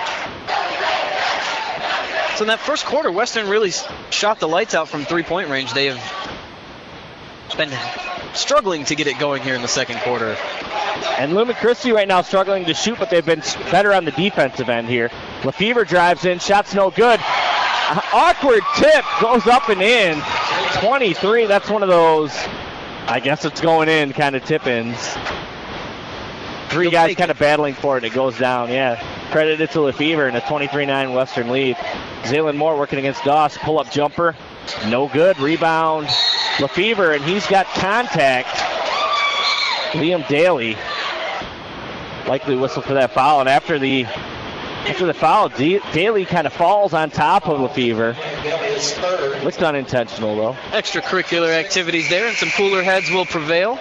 So in that first quarter, Western really shot the lights out from three-point range. They have been struggling to get it going here in the second quarter. And Lumen Christi right now struggling to shoot, but they've been better on the defensive end here. Lefevre drives in, shot's no good. Awkward tip, goes up and in. 23, that's one of those, I guess it's going in kind of tip-ins. Three guys kind of battling for it. It goes down, yeah. Credited to Lefevre in a 23-9 Western lead. Jalen Moore working against Doss. Pull-up jumper. No good. Rebound. Lefevre, and he's got contact. Liam Daly likely whistle for that foul. And after the foul, Daly kind of falls on top of Lefevre. Looks unintentional, though. Extracurricular activities there, and some cooler heads will prevail.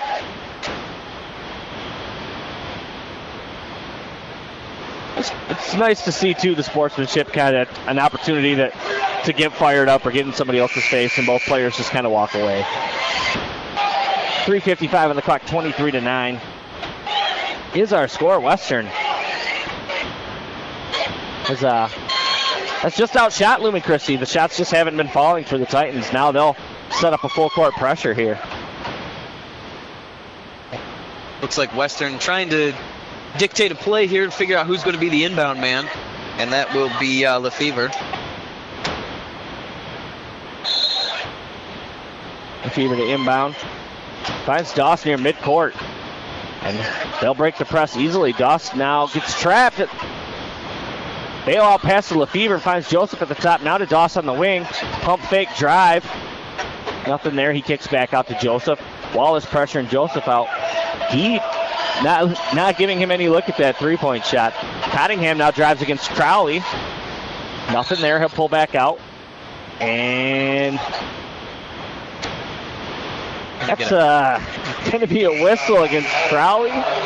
It's nice to see, too, the sportsmanship, kind of an opportunity to get fired up or get in somebody else's face, and both players just kind of walk away. 3:55 on the clock, 23-9 is our score. Western that's just outshot Lumen Christi. The shots just haven't been falling for the Titans. Now they'll set up a full court pressure here. Looks like Western trying to dictate a play here to figure out who's going to be the inbound man, and that will be Lefevre. Lefevre to inbound. Finds Doss near midcourt, and they'll break the press easily. Doss now gets trapped. Bailout pass to Lefevre, finds Joseph at the top. Now to Doss on the wing. Pump fake drive. Nothing there. He kicks back out to Joseph. Wallace pressuring Joseph out. He not giving him any look at that three-point shot. Cottingham now drives against Crowley. Nothing there. He'll pull back out. And that's going to be a whistle against Crowley.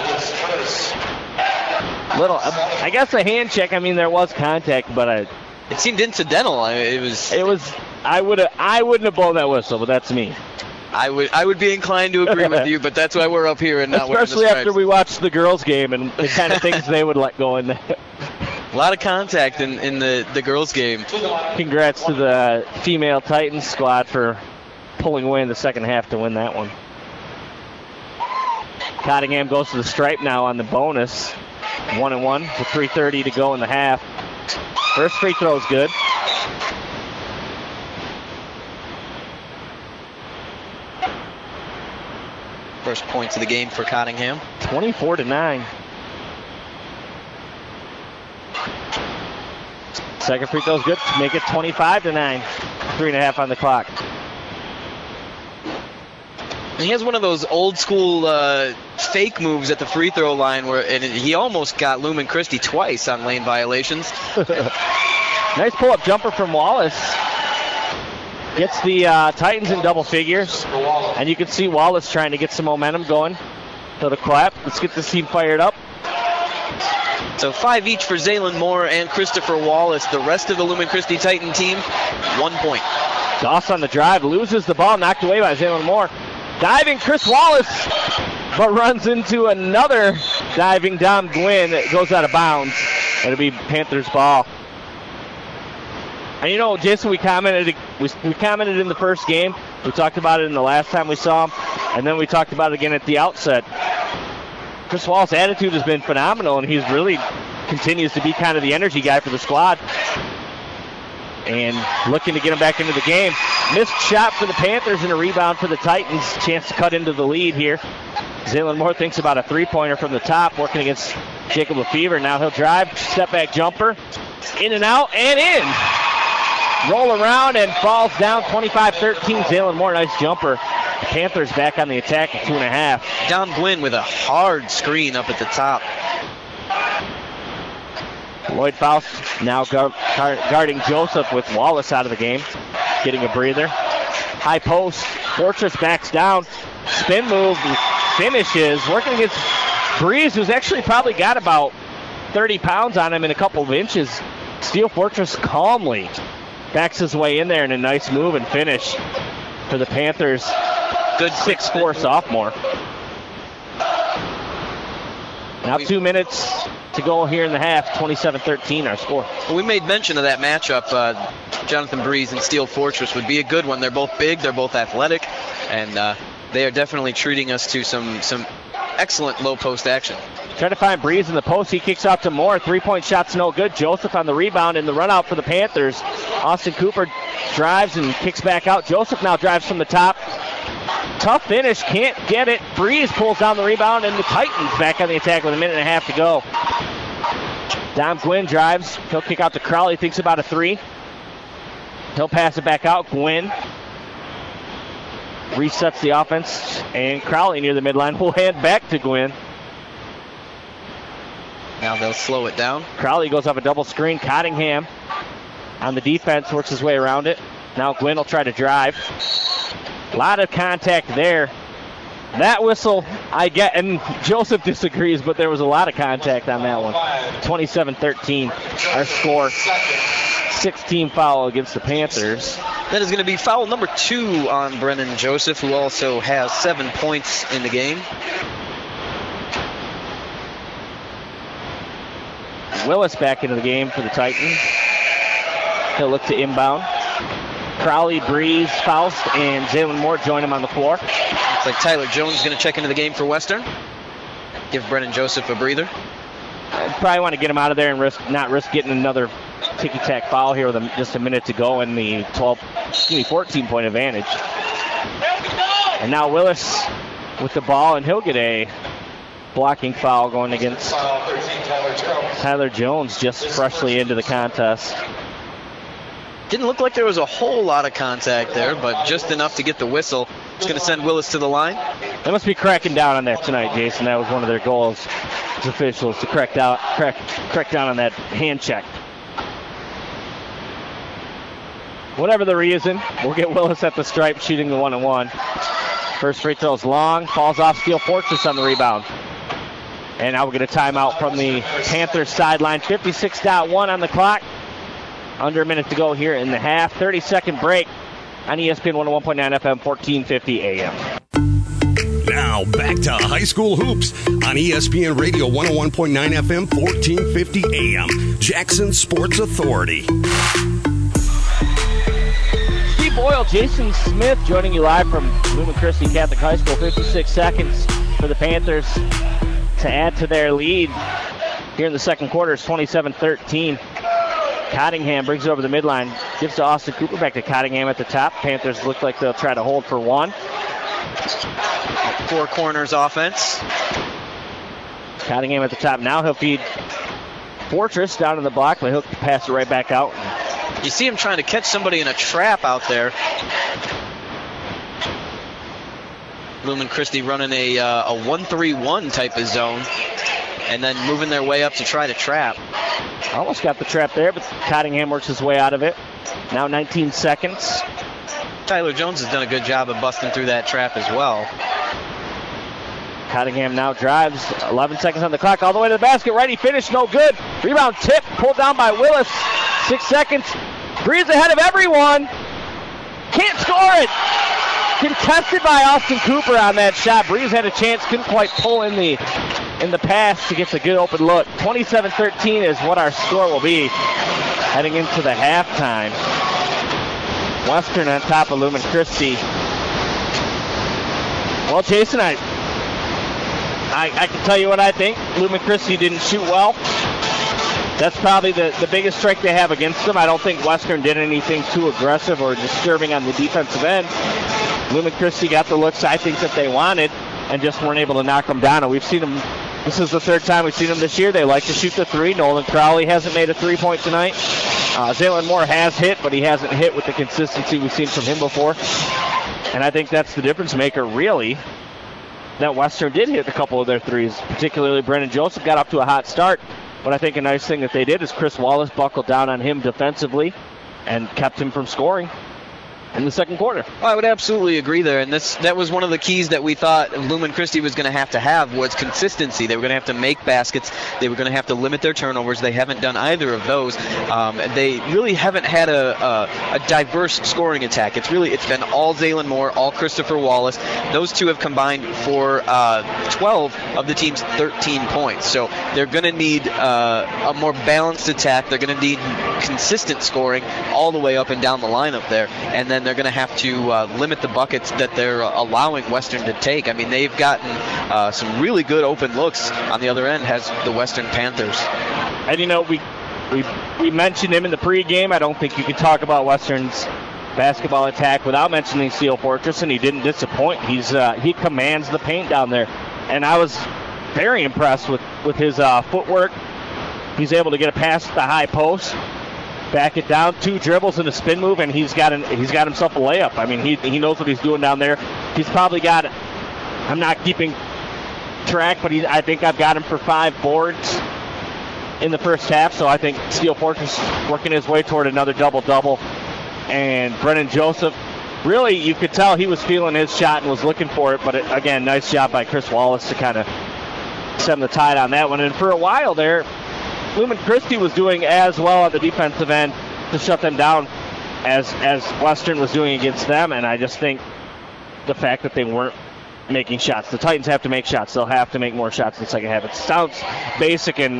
I guess a hand check. I mean, there was contact, but it seemed incidental. It was. I wouldn't have blown that whistle, but that's me. I would be inclined to agree with you, but that's why we're up here and not wearing the stripes. Especially after we watched the girls' game and the kind of things they would let go in there. A lot of contact in the girls' game. Congrats to the female Titans squad for pulling away in the second half to win that one. Cottingham goes to the stripe now on the bonus. 1-1 with 3:30 to go in the half. First free throw is good. First points of the game for Cottingham. 24-9. Second free throw is good to make it 25-9. 3.5 on the clock. He has one of those old school fake moves at the free throw line and he almost got Lumen Christi twice on lane violations. Nice pull-up jumper from Wallace. Gets the Titans in double figures. And you can see Wallace trying to get some momentum going. So the clap. Let's get this team fired up. So 5 each for Zaylen Moore and Christopher Wallace. The rest of the Lumen Christi Titan team, 1 point. Doss on the drive, loses the ball, knocked away by Zaylen Moore. Diving Chris Wallace, but runs into another diving Dom Gwynn that goes out of bounds. It'll be Panthers ball. And you know, Jason, we commented in the first game. We talked about it in the last time we saw him, and then we talked about it again at the outset. Chris Wallace's attitude has been phenomenal, and he's really continues to be kind of the energy guy for the squad. And looking to get him back into the game. Missed shot for the Panthers and a rebound for the Titans. Chance to cut into the lead here. Zaylen Moore thinks about a three-pointer from the top, working against Jacob Lefevre. Now he'll drive, step-back jumper. In and out, and in. Roll around and falls down 25-13. Zaylen Moore, nice jumper. Panthers back on the attack at 2.5. Dom Gwynn with a hard screen up at the top. Lloyd Faust now guarding Joseph with Wallace out of the game. Getting a breather. High post. Fortress backs down. Spin move. Finishes. Working against Breeze, who's actually probably got about 30 pounds on him in a couple of inches. Steel Fortress calmly backs his way in there in a nice move and finish for the Panthers. Good 6'4" sophomore. Now 2 minutes to go here in the half. 27-13 our score. Well, we made mention of that matchup. Jonathan Breeze and Steel Fortress would be a good one. They're both big, they're both athletic, and they are definitely treating us to some excellent low post action. Trying to find Breeze in the post. He kicks out to Moore. 3-point shot's no good. Joseph on the rebound and the run out for the Panthers. Austin Cooper drives and kicks back out. Joseph now drives from the top. Tough finish, can't get it. Breeze pulls down the rebound, and the Titans back on the attack with 1.5 minutes to go. Dom Gwynn drives. He'll kick out to Crowley, thinks about a three. He'll pass it back out. Gwynn resets the offense, and Crowley near the midline will hand back to Gwynn. Now they'll slow it down. Crowley goes off a double screen. Cottingham on the defense works his way around it. Now Gwynn will try to drive. A lot of contact there. That whistle, I get, and Joseph disagrees, but there was a lot of contact on that one. 27-13, our score. 16 foul against the Panthers. That is going to be foul number 2 on Brennan Joseph, who also has 7 points in the game. Willis back into the game for the Titans. He'll look to inbound. Crowley, Breeze, Faust, and Zaylen Moore join him on the floor. Looks like Tyler Jones is going to check into the game for Western. Give Brennan Joseph a breather. I'd probably want to get him out of there and not risk getting another ticky-tack foul here with just a minute to go in the 14-point advantage. And now Willis with the ball, and he'll get a blocking foul going against Tyler Jones, just freshly into the contest. Didn't look like there was a whole lot of contact there, but just enough to get the whistle. It's going to send Willis to the line. They must be cracking down on that tonight, Jason. That was one of their goals as officials, to crack down on that hand check. Whatever the reason, we'll get Willis at the stripe shooting the 1-on-1. First free throw is long, falls off Steel Fortress on the rebound. And now we'll get a timeout from the Panthers sideline. 56.1 on the clock. Under a minute to go here in the half. 30-second break on ESPN 101.9 FM, 1450 AM. Now back to high school hoops on ESPN Radio 101.9 FM, 1450 AM. Jackson Sports Authority. Steve Boyle, Jason Smith joining you live from Lumen Christi Catholic High School. 56 seconds for the Panthers to add to their lead here in the second quarter. It's 27-13. Cottingham brings it over the midline, gives to Austin Cooper, back to Cottingham at the top. Panthers look like they'll try to hold for one. Four corners offense. Cottingham at the top. Now he'll feed Fortress down in the block, but he'll pass it right back out. You see him trying to catch somebody in a trap out there. Lumen Christi running a 1-3-1 type of zone, and then moving their way up to try to trap. Almost got the trap there, but Cottingham works his way out of it. Now 19 seconds. Tyler Jones has done a good job of busting through that trap as well. Cottingham now drives. 11 seconds on the clock. All the way to the basket. Righty finish. No good. Rebound tip. Pulled down by Willis. 6 seconds. Breeze ahead of everyone. Can't score it. Contested by Austin Cooper on that shot. Breeze had a chance. Couldn't quite pull in the pass to get a good open look. 27-13 is what our score will be heading into the halftime. Western on top of Lumen Christi. Well, Jason, I can tell you what I think. Lumen Christi didn't shoot well. That's probably the biggest strike they have against them. I don't think Western did anything too aggressive or disturbing on the defensive end. Lumen Christi got the looks I think that they wanted and just weren't able to knock them down. And we've seen them. This is the third time we've seen them this year. They like to shoot the three. Nolan Crowley hasn't made a three-point tonight. Zaylen Moore has hit, but he hasn't hit with the consistency we've seen from him before. And I think that's the difference maker, really, that Western did hit a couple of their threes. Particularly Brennan Joseph got off to a hot start. But I think a nice thing that they did is Chris Wallace buckled down on him defensively and kept him from scoring in the second quarter. Well, I would absolutely agree there, and that was one of the keys that we thought Lumen Christi was going to have was consistency. They were going to have to make baskets. They were going to have to limit their turnovers. They haven't done either of those. They really haven't had a diverse scoring attack. It's been all Zaylen Moore, all Christopher Wallace. Those two have combined for 12 of the team's 13 points. So they're going to need a more balanced attack. They're going to need consistent scoring all the way up and down the lineup there, and then they're going to have to limit the buckets that they're allowing Western to take. I mean, they've gotten some really good open looks on the other end, has the Western Panthers. And, you know, we mentioned him in the pregame. I don't think you could talk about Western's basketball attack without mentioning Steel Fortress, and he didn't disappoint. He commands the paint down there. And I was very impressed with his footwork. He's able to get a pass at the high post, back it down, 2 dribbles and a spin move, and he's got himself a layup. I mean, he knows what he's doing down there. He's probably got, I'm not keeping track, but I think I've got him for 5 boards in the first half, so I think Steel Fortress working his way toward another double-double. And Brennan Joseph, really, you could tell he was feeling his shot and was looking for it, but again, nice job by Chris Wallace to kind of stem the tide on that one. And for a while there, Lumen Christi was doing as well on the defensive end to shut them down as Western was doing against them, and I just think the fact that they weren't making shots. The Titans have to make shots. They'll have to make more shots in the second half. It sounds basic and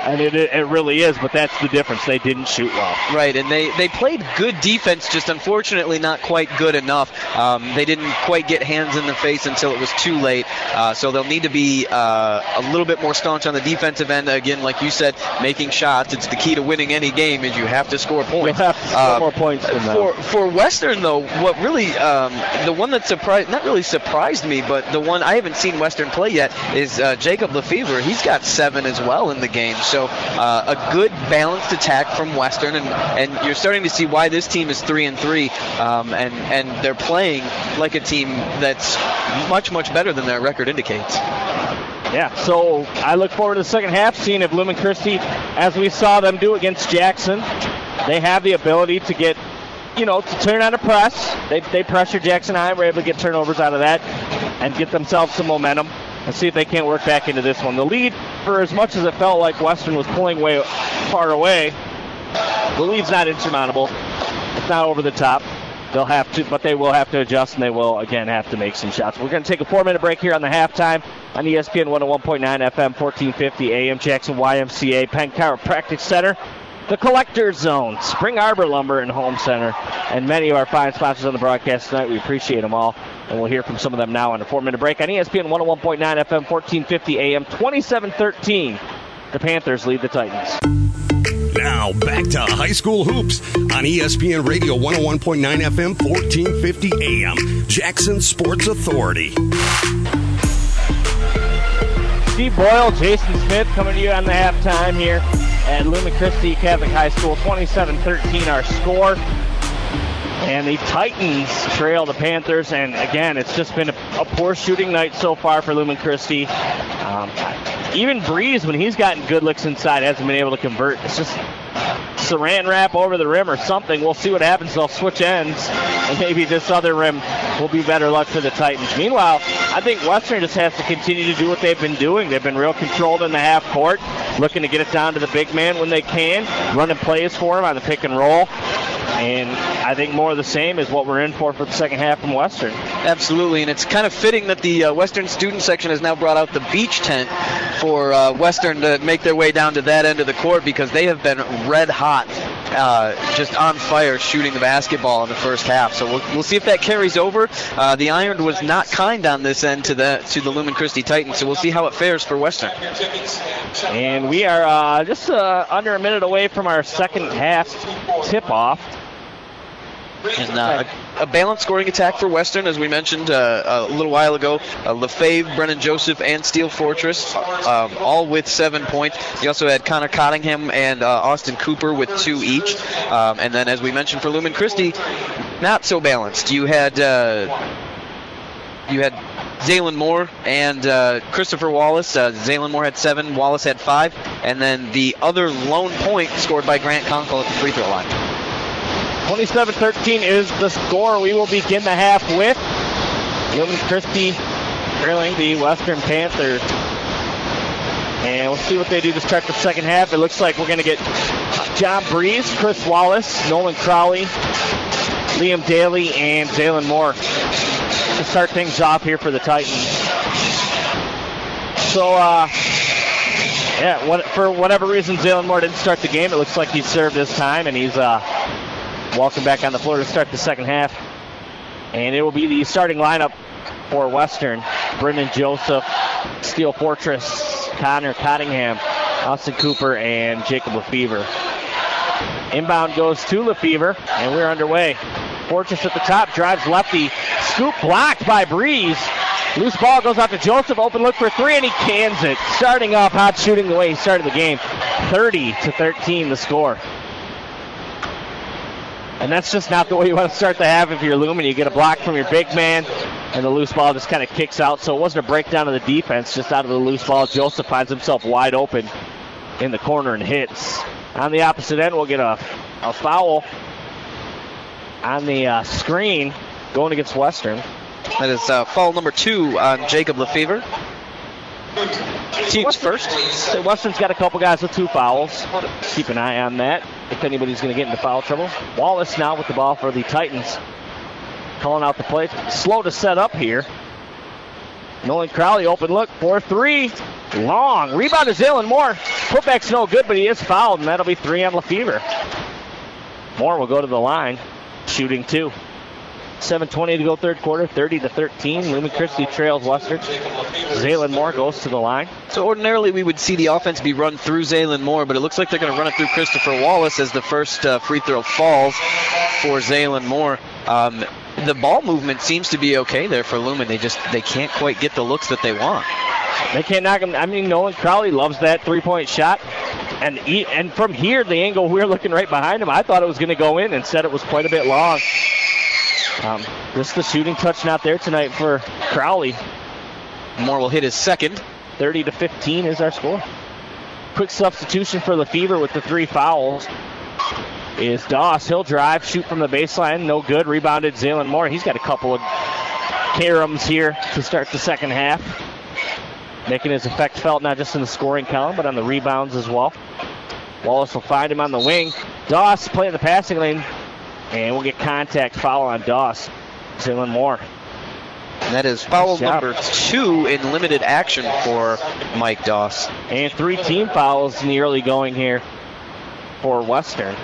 And it really is, but that's the difference. They didn't shoot well. Right, and they played good defense, just unfortunately not quite good enough. They didn't quite get hands in the face until it was too late. So they'll need to be a little bit more staunch on the defensive end. Again, like you said, making shots. It's the key to winning any game is you have to score points. You have to score more points than that. For Western, though, what really, the one that not really surprised me, but the one I haven't seen Western play yet is Jacob Lefevre. He's got 7 as well in the game. So a good balanced attack from Western, and you're starting to see why this team is 3-3, and they're playing like a team that's much, much better than their record indicates. Yeah, so I look forward to the second half, seeing if Lumen Christi, as we saw them do against Jackson, they have the ability to get, to turn on a press. They pressure Jackson High, were able to get turnovers out of that and get themselves some momentum. And see if they can't work back into this one. The lead, for as much as it felt like Western was pulling way far away, the lead's not insurmountable. It's not over the top. They'll have to, but they will have to adjust, and they will, again, have to make some shots. We're going to take a 4-minute break here on the halftime on ESPN 101.9 FM, 1450 AM, Jackson YMCA, Penn Chiropractic Center, the Collector's Zone, Spring Arbor Lumber and Home Center, and many of our fine sponsors on the broadcast tonight. We appreciate them all, and we'll hear from some of them now on a 4-minute break on ESPN 101.9 FM, 1450 AM, 27-13. The Panthers lead the Titans. Now back to high school hoops on ESPN Radio 101.9 FM, 1450 AM, Jackson Sports Authority. Steve Boyle, Jason Smith coming to you on the halftime here at Lumen Christi Catholic High School. 27-13 our score. And the Titans trail the Panthers. And again, it's just been a poor shooting night so far for Lumen Christi. Even Breeze, when he's gotten good looks inside, hasn't been able to convert. It's just saran wrap over the rim or something. We'll see what happens. They'll switch ends, and maybe this other rim will be better luck for the Titans. Meanwhile, I think Western just has to continue to do what they've been doing. They've been real controlled in the half court, looking to get it down to the big man when they can, running plays for him on the pick and roll. And I think more of the same is what we're in for the second half from Western. Absolutely, and it's kind of fitting that the Western student section has now brought out the beach tent for Western to make their way down to that end of the court, because they have been red hot, just on fire shooting the basketball in the first half. So we'll see if that carries over. The iron was not kind on this end to the Lumen Christi Titans, so we'll see how it fares for Western. And we are just under a minute away from our second half tip-off. And a balanced scoring attack for Western, as we mentioned a little while ago. Lefebvre, Brennan Joseph, and Steel Fortress, all with 7 points. You also had Connor Cottingham and Austin Cooper with 2 each. And then, as we mentioned for Lumen Christi, not so balanced. You had Zaylen Moore and Christopher Wallace. Zaylen Moore had 7, Wallace had 5. And then the other lone point scored by Grant Conkle at the free throw line. 27-13 is the score. We will begin the half with Lumen Christi trailing the Western Panthers. And we'll see what they do to start the second half. It looks like we're going to get John Breeze, Chris Wallace, Nolan Crowley, Liam Daly, and Zaylen Moore to start things off here for the Titans. So, for whatever reason, Zaylen Moore didn't start the game. It looks like he's served his time, and he's welcome back on the floor to start the second half. And it will be the starting lineup for Western. Brendan Joseph, Steel Fortress, Connor Cottingham, Austin Cooper, and Jacob Lefevre. Inbound goes to Lefevre, and we're underway. Fortress at the top, drives lefty. Scoop blocked by Breeze. Loose ball goes out to Joseph. Open look for 3, and he cans it. Starting off hot shooting the way he started the game. 30-13 the score. And that's just not the way you want to start the half if you're Lumen. You get a block from your big man, and the loose ball just kind of kicks out. So it wasn't a breakdown of the defense, just out of the loose ball. Joseph finds himself wide open in the corner and hits. On the opposite end, we'll get a foul on the screen going against Western. That is foul number 2 on Jacob Lefevre. Team's first. So Western's got a couple guys with 2 fouls. Keep an eye on that if anybody's going to get into foul trouble. Wallace now with the ball for the Titans. Calling out the play. Slow to set up here. Nolan Crowley, open look, 4-3. Long. Rebound to Zaylen Moore. Putback's no good, but he is fouled, and that'll be 3 on Lefevre. Moore will go to the line, shooting 2. 7:20 to go third quarter, 30-13. Lumen Christi trails Western. Zaylen Moore goes to the line. So ordinarily we would see the offense be run through Zaylen Moore, but it looks like they're going to run it through Christopher Wallace as the first free throw falls for Zaylen Moore. The ball movement seems to be okay there for Lumen. They can't quite get the looks that they want. They can't knock him. I mean, Nolan Crowley loves that three-point shot. And from here, the angle we're looking right behind him, I thought it was going to go in. Instead, it was quite a bit long. Just the shooting touch not there tonight for Crowley. Moore will hit his second. 30-15 is our score. Quick substitution for Lefevre with the 3 fouls is Doss. He'll drive, shoot from the baseline. No good. Rebounded Zaylen Moore. He's got a couple of caroms here to start the second half. Making his effect felt not just in the scoring column, but on the rebounds as well. Wallace will find him on the wing. Doss playing the passing lane. And we'll get contact foul on Doss. Zaylen Moore. And that is foul number 2 in limited action for Mike Doss. And 3 team fouls in the early going here for Western.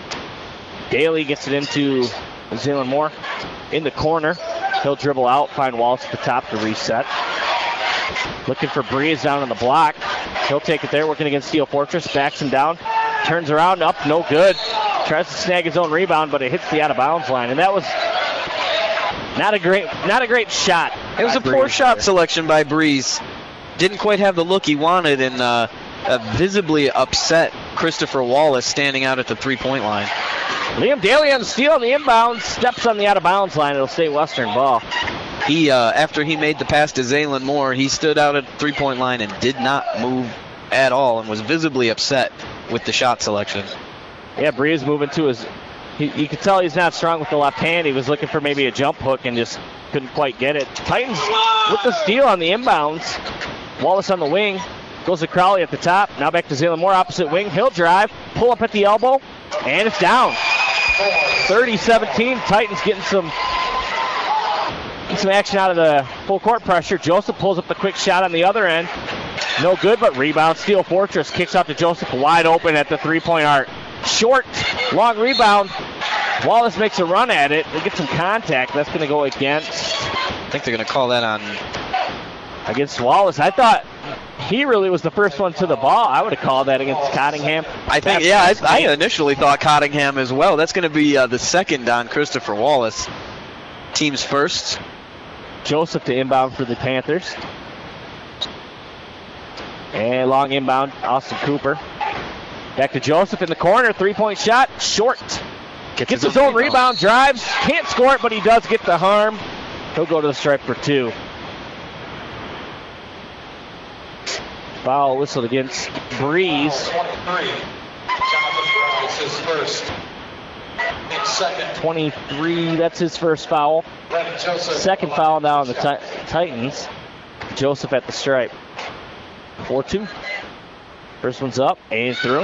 Daly gets it into Zaylen Moore in the corner. He'll dribble out, find Wallace at the top to reset. Looking for Breeze down on the block. He'll take it there, working against Steel Fortress. Backs him down. Turns around, up, no good. Tries to snag his own rebound, but it hits the out-of-bounds line. And that was not a great shot. It was a poor shot selection by Breeze. Didn't quite have the look he wanted, and visibly upset Christopher Wallace standing out at the three-point line. Liam Daly on the steal on the inbound, steps on the out-of-bounds line. It'll stay Western ball. He, after he made the pass to Zaylen Moore, he stood out at the three-point line and did not move at all and was visibly upset with the shot selection. Yeah, Breeze moving to his... You could tell he's not strong with the left hand. He was looking for maybe a jump hook and just couldn't quite get it. Titans with the steal on the inbounds. Wallace on the wing. Goes to Crowley at the top. Now back to Zaylen Moore, opposite wing. He'll drive. Pull up at the elbow. And it's down. 30-17. Titans getting some action out of the full court pressure. Joseph pulls up the quick shot on the other end. No good, but rebound. Steel Fortress kicks out to Joseph, wide open at the three-point arc. Short, long rebound. Wallace makes a run at it. They get some contact. That's going to go against... I think they're going to call that on... Against Wallace. I thought he really was the first one to the ball. I would have called that against Cottingham. I initially thought Cottingham as well. That's going to be the second on Christopher Wallace. Team's first. Joseph to inbound for the Panthers. And long inbound, Austin Cooper. Back to Joseph in the corner, three-point shot, short. Gets his own rebound, drives, can't score it, but he does get the harm. He'll go to the stripe for 2. Foul whistled against Breeze. 23, that's his first foul. Second foul now on the Titans. Joseph at the stripe. 4-2. First one's up and through.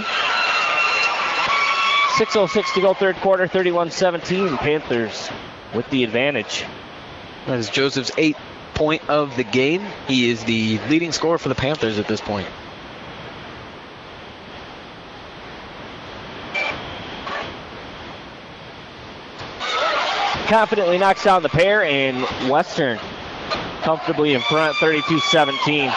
6:06 to go third quarter, 31-17. Panthers with the advantage. That is Joseph's 8th point of the game. He is the leading scorer for the Panthers at this point. Confidently knocks down the pair, and Western comfortably in front, 32-17.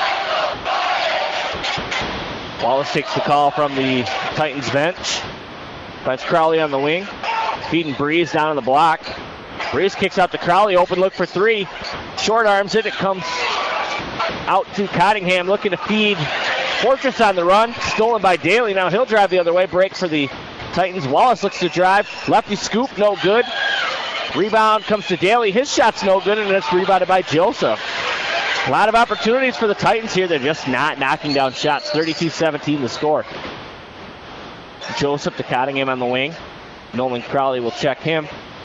Wallace takes the call from the Titans bench. Finds Crowley on the wing. Feeding Breeze down on the block. Breeze kicks out to Crowley. Open look for 3. Short arms it. It comes out to Cottingham looking to feed Fortress on the run. Stolen by Daly. Now he'll drive the other way. Break for the Titans. Wallace looks to drive. Lefty scoop. No good. Rebound comes to Daly. His shot's no good, and it's rebounded by Joseph. A lot of opportunities for the Titans here. They're just not knocking down shots. 32-17 the score. Joseph to Cottingham on the wing. Nolan Crowley will check him.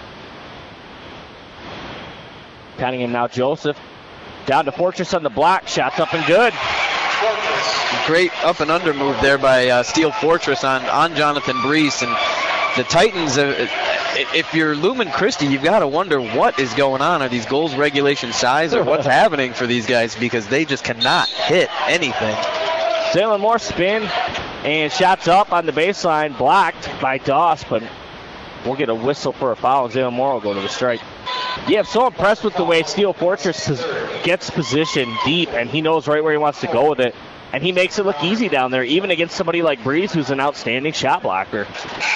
Cottingham now Joseph. Down to Fortress on the block. Shots up and good. Great up and under move there by Steel Fortress on Jonathan Breeze. And the Titans, if you're Lumen Christi, you've got to wonder what is going on. Are these goals regulation size or what's happening for these guys, because they just cannot hit anything. Zaylen Moore spin and shots up on the baseline, blocked by Doss, but we'll get a whistle for a foul. Zaylen Moore will go to the strike. Yeah, I'm so impressed with the way Steel Fortress gets positioned deep, and he knows right where he wants to go with it. And he makes it look easy down there, even against somebody like Breeze, who's an outstanding shot blocker.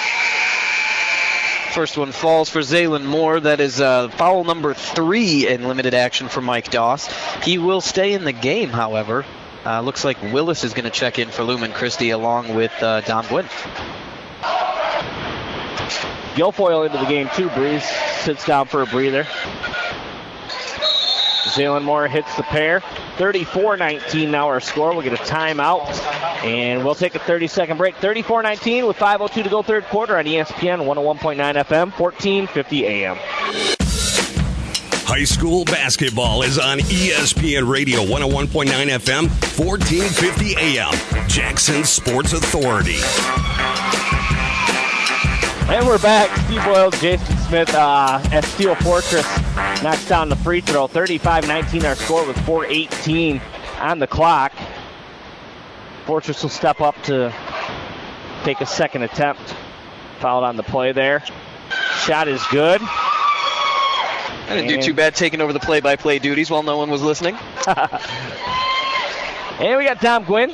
First one falls for Zaylen Moore. That is foul number 3 in limited action for Mike Doss. He will stay in the game, however. Looks like Willis is going to check in for Lumen Christi along with Dom Gwynn. Guilfoyle into the game too. Breeze sits down for a breather. Zaylen Moore hits the pair. 34-19 now our score. We'll get a timeout, and we'll take a 30-second break. 34-19 with 5:02 to go third quarter on ESPN 101.9 FM, 1450 AM. High school basketball is on ESPN Radio 101.9 FM, 1450 AM, Jackson Sports Authority. And we're back. Steve Boyle, Jason Smith at Steel Fortress knocks down the free throw. 35-19 our score with 4:18 on the clock. Fortress will step up to take a second attempt. Fouled on the play there. Shot is good. I didn't do too bad taking over the play-by-play duties while no one was listening. And we got Dom Gwynn.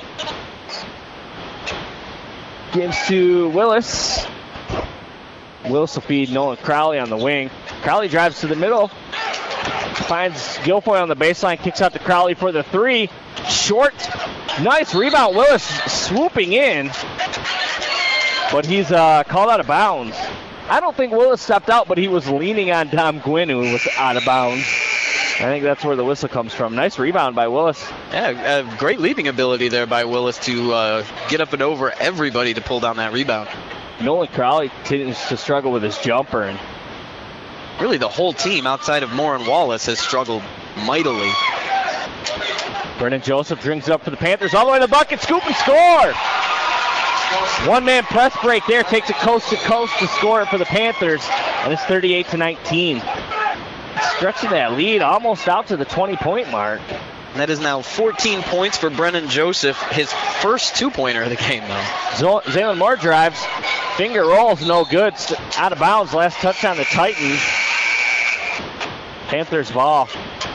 Gives to Willis. Willis will feed Nolan Crowley on the wing. Crowley drives to the middle. Finds Guilfoyle on the baseline. Kicks out to Crowley for the 3. Short. Nice rebound. Willis swooping in. But he's called out of bounds. I don't think Willis stepped out, but he was leaning on Dom Gwynn, who was out of bounds. I think that's where the whistle comes from. Nice rebound by Willis. Yeah, great leaping ability there by Willis to get up and over everybody to pull down that rebound. Nolan Crowley continues to struggle with his jumper, and really the whole team outside of Moore and Wallace has struggled mightily. Brennan Joseph drinks up for the Panthers all the way to the bucket, scoop and score! One-man press break there, takes it coast to coast to score it for the Panthers, and it's 38-19. Stretching that lead almost out to the 20-point mark. That is now 14 points for Brennan Joseph, his first 2-pointer of the game, though. Zaylen Moore drives, finger rolls, no good. Out of bounds, last touch on the Titans. Panthers ball.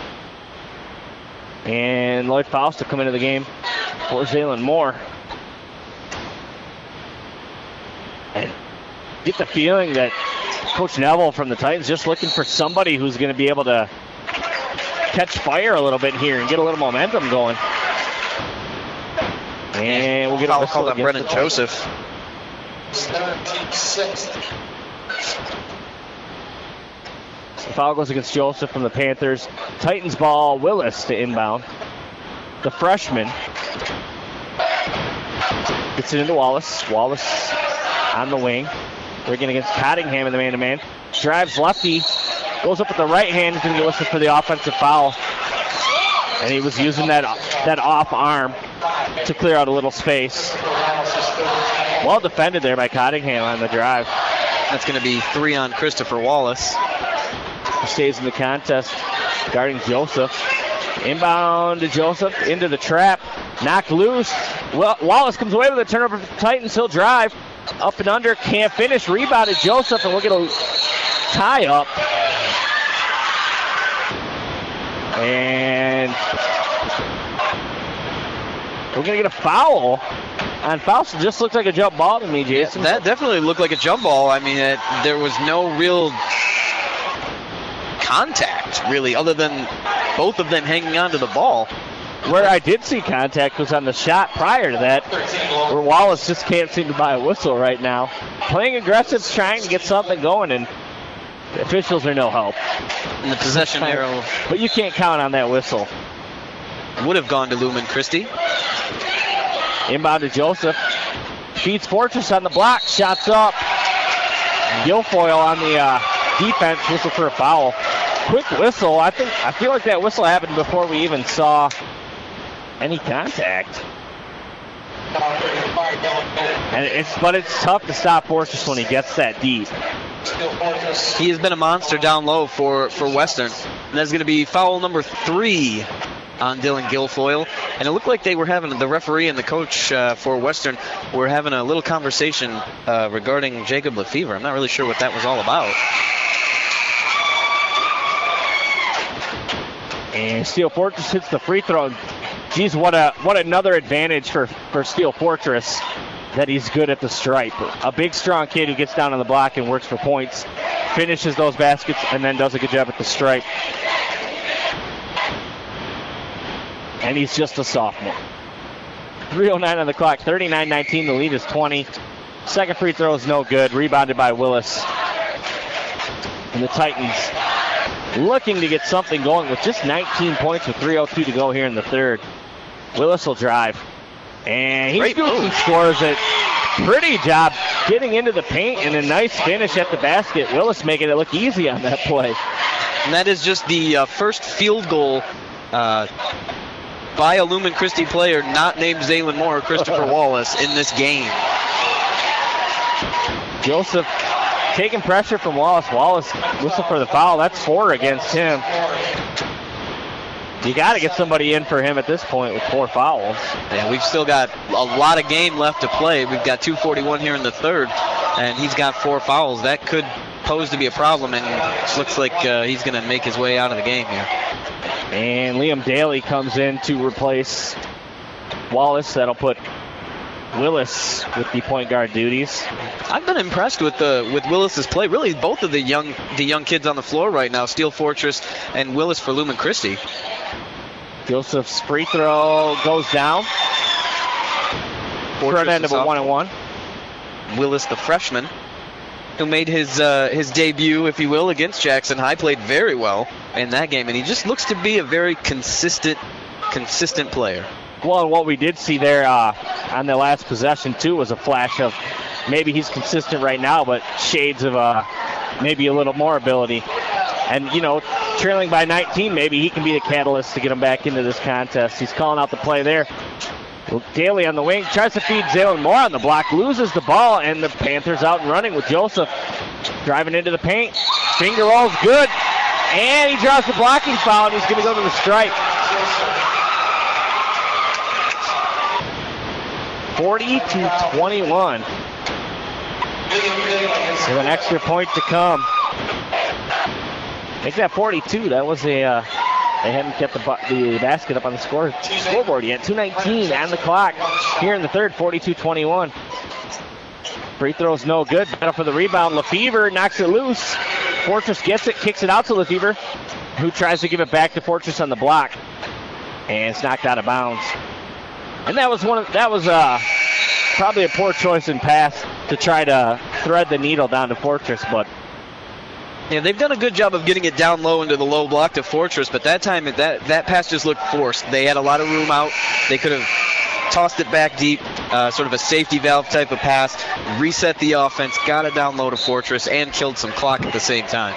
And Lloyd Faust to come into the game for Zaylen Moore. And get the feeling that Coach Neville from the Titans just looking for somebody who's going to be able to catch fire a little bit here and get a little momentum going. And we'll get a call on Brennan Joseph. 17-6. The foul goes against Joseph from the Panthers. Titans ball, Willis to inbound. The freshman gets it into Wallace. Wallace on the wing. Rigging against Cottingham in the man-to-man. Drives lefty. Goes up with the right hand. He's going to get listed for the offensive foul. And he was using that off arm to clear out a little space. Well defended there by Cottingham on the drive. That's going to be 3 on Christopher Wallace. He stays in the contest, guarding Joseph. Inbound to Joseph, into the trap. Knocked loose. Well, Wallace comes away with a turnover for the Titans. He'll drive. Up and under, can't finish. Rebounded Joseph, and we'll get a tie up. And we're going to get a foul on Faust. It just looks like a jump ball to me, Jason. Yeah, that definitely looked like a jump ball. I mean, there was no real contact, really, other than both of them hanging onto the ball. Where I did see contact was on the shot prior to that, where Wallace just can't seem to buy a whistle right now. Playing aggressive, trying to get something going, and the officials are no help. And the possession arrow. But you can't count on that whistle. Would have gone to Lumen Christi. Inbound to Joseph. Feeds Fortress on the block. Shots up. Guilfoyle on the defense. Whistle for a foul. Quick whistle. I feel like that whistle happened before we even saw any contact. But it's tough to stop Fortress when he gets that deep. He has been a monster down low for Western. And that's going to be foul number 3 on Dylan Guilfoyle. And it looked like they were having, the referee and the coach for Western were having a little conversation regarding Jacob Lefevre. I'm not really sure what that was all about. And Steel Fortress hits the free throw. Geez, what another advantage for Steel Fortress, that he's good at the stripe. A big, strong kid who gets down on the block and works for points, finishes those baskets, and then does a good job at the stripe. And he's just a sophomore. 3:09 on the clock, 39-19. The lead is 20. Second free throw is no good. Rebounded by Willis. And the Titans looking to get something going with just 19 points with 3:02 to go here in the third. Willis will drive. And he scores and scores it. Pretty job getting into the paint and a nice finish at the basket. Willis making it look easy on that play. And that is just the first field goal by a Lumen Christi player not named Zaylen Moore or Christopher Wallace in this game. Joseph taking pressure from Wallace. Wallace whistle for the foul. That's 4 against him. You got to get somebody in for him at this point with 4 fouls. Yeah, we've still got a lot of game left to play. We've got 2:41 here in the third, and he's got 4 fouls. That could pose to be a problem, and it looks like he's going to make his way out of the game here. And Liam Daly comes in to replace Wallace. That'll put Willis with the point guard duties. I've been impressed with Willis's play. Really, both of the young kids on the floor right now, Steel Fortress and Willis for Lumen Christi. Joseph's free throw goes down. Front end of a 1-and-1. Willis, the freshman, who made his debut, if you will, against Jackson High, played very well in that game, and he just looks to be a very consistent player. Well, and what we did see there on the last possession, too, was a flash of maybe he's consistent right now, but shades of maybe a little more ability. And, trailing by 19, maybe he can be the catalyst to get him back into this contest. He's calling out the play there. Daly on the wing, tries to feed Zaylen Moore on the block, loses the ball, and the Panthers out and running with Joseph driving into the paint. Finger roll's good, and he draws the blocking foul, and he's going to go to the stripe. 40-21. With an extra point to come. Make that 42. That was they hadn't kept the basket up on the scoreboard yet. 2:19 on the clock here in the third. 42-21. Free throw's no good. Battle for the rebound. Lefevre knocks it loose. Fortress gets it, kicks it out to Lefevre, who tries to give it back to Fortress on the block, and it's knocked out of bounds. And that was probably a poor choice in pass to try to thread the needle down to Fortress, but. Yeah, they've done a good job of getting it down low into the low block to Fortress, but that time that pass just looked forced. They had a lot of room out. They could have tossed it back deep, sort of a safety valve type of pass, reset the offense, got it down low to Fortress, and killed some clock at the same time.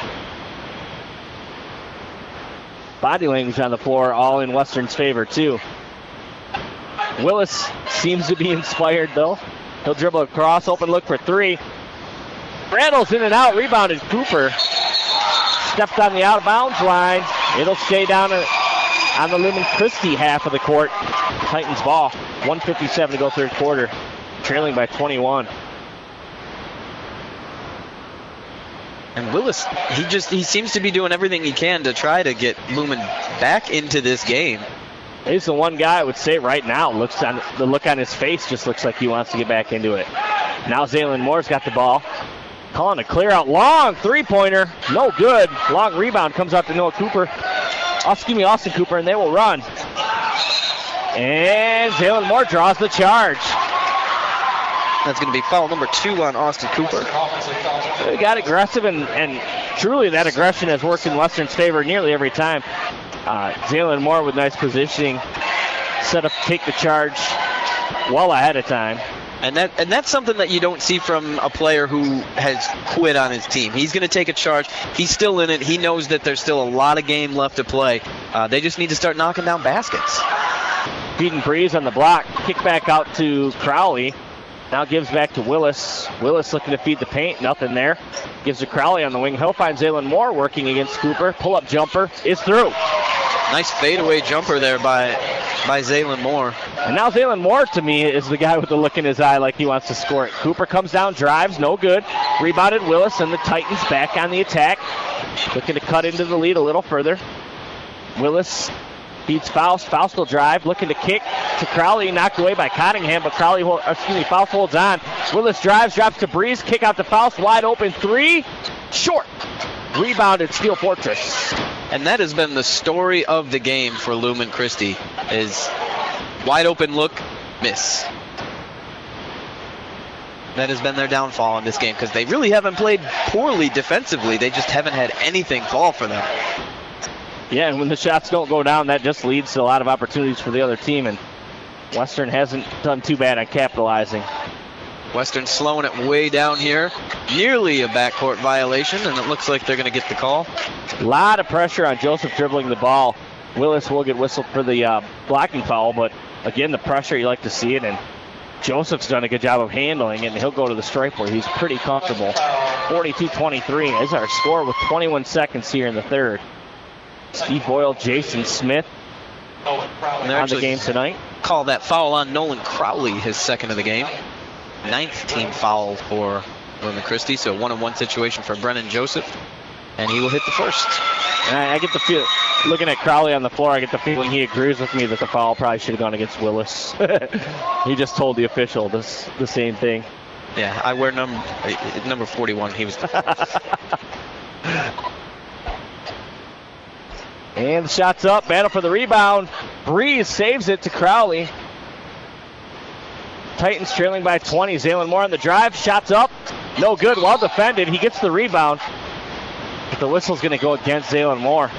Body language on the floor, all in Western's favor, too. Willis seems to be inspired, though. He'll dribble across, open look for 3. Rattles in and out, rebounded Cooper. Stepped on the out-of-bounds line. It'll stay down on the Lumen Christi half of the court. Titans ball. 1:57 to go third quarter. Trailing by 21. And Willis, he seems to be doing everything he can to try to get Lumen back into this game. He's the one guy I would say right now. The look on his face just looks like he wants to get back into it. Now Zaylen Moore's got the ball. Calling a clear out. Long three-pointer. No good. Long rebound comes out to Austin Cooper, and they will run. And Zaylen Moore draws the charge. That's going to be foul number 2 on Austin Cooper. They got aggressive, and truly that aggression has worked in Western's favor nearly every time. Zaylen Moore with nice positioning. Set up to take the charge well ahead of time. And that's something that you don't see from a player who has quit on his team. He's going to take a charge. He's still in it. He knows that there's still a lot of game left to play. They just need to start knocking down baskets. Feed and Breeze on the block. Kick back out to Crowley. Now gives back to Willis. Willis looking to feed the paint. Nothing there. Gives to Crowley on the wing. He'll find Zaylen Moore working against Cooper. Pull-up jumper is through. Nice fadeaway jumper there by Zaylen Moore. And now Zaylen Moore, to me, is the guy with the look in his eye like he wants to score it. Cooper comes down, drives, no good. Rebounded Willis, and the Titans back on the attack. Looking to cut into the lead a little further. Willis feeds Faust. Faust will drive, looking to kick to Crowley, knocked away by Cottingham, but Faust holds on. Willis drives, drops to Breeze, kick out to Faust, wide open three, short. Rebounded Steel Fortress. And that has been the story of the game for Lumen Christi, is wide open look, miss. That has been their downfall in this game, because they really haven't played poorly defensively. They just haven't had anything fall for them. Yeah, and when the shots don't go down, that just leads to a lot of opportunities for the other team, and Western hasn't done too bad on capitalizing. Western slowing it way down here. Nearly a backcourt violation, and it looks like they're going to get the call. A lot of pressure on Joseph dribbling the ball. Willis will get whistled for the blocking foul, but again, the pressure, you like to see it, and Joseph's done a good job of handling it, and he'll go to the stripe where he's pretty comfortable. 42-23 is our score with 21 seconds here in the third. Steve Boyle, Jason Smith on the game tonight. Call that foul on Nolan Crowley, his second of the game. 9th team foul for Lumen Christi, so 1-on-1 situation for Brennan Joseph, and he will hit the first. And I get the feel, looking at Crowley on the floor, I get the feeling he agrees with me that the foul probably should have gone against Willis. He just told the official the same thing. Yeah, I wear number 41. He was. And the shot's up. Battle for the rebound. Breeze saves it to Crowley. Titans trailing by 20. Zaylen Moore on the drive. Shot's up. No good. Well defended. He gets the rebound. But the whistle's going to go against Zaylen Moore.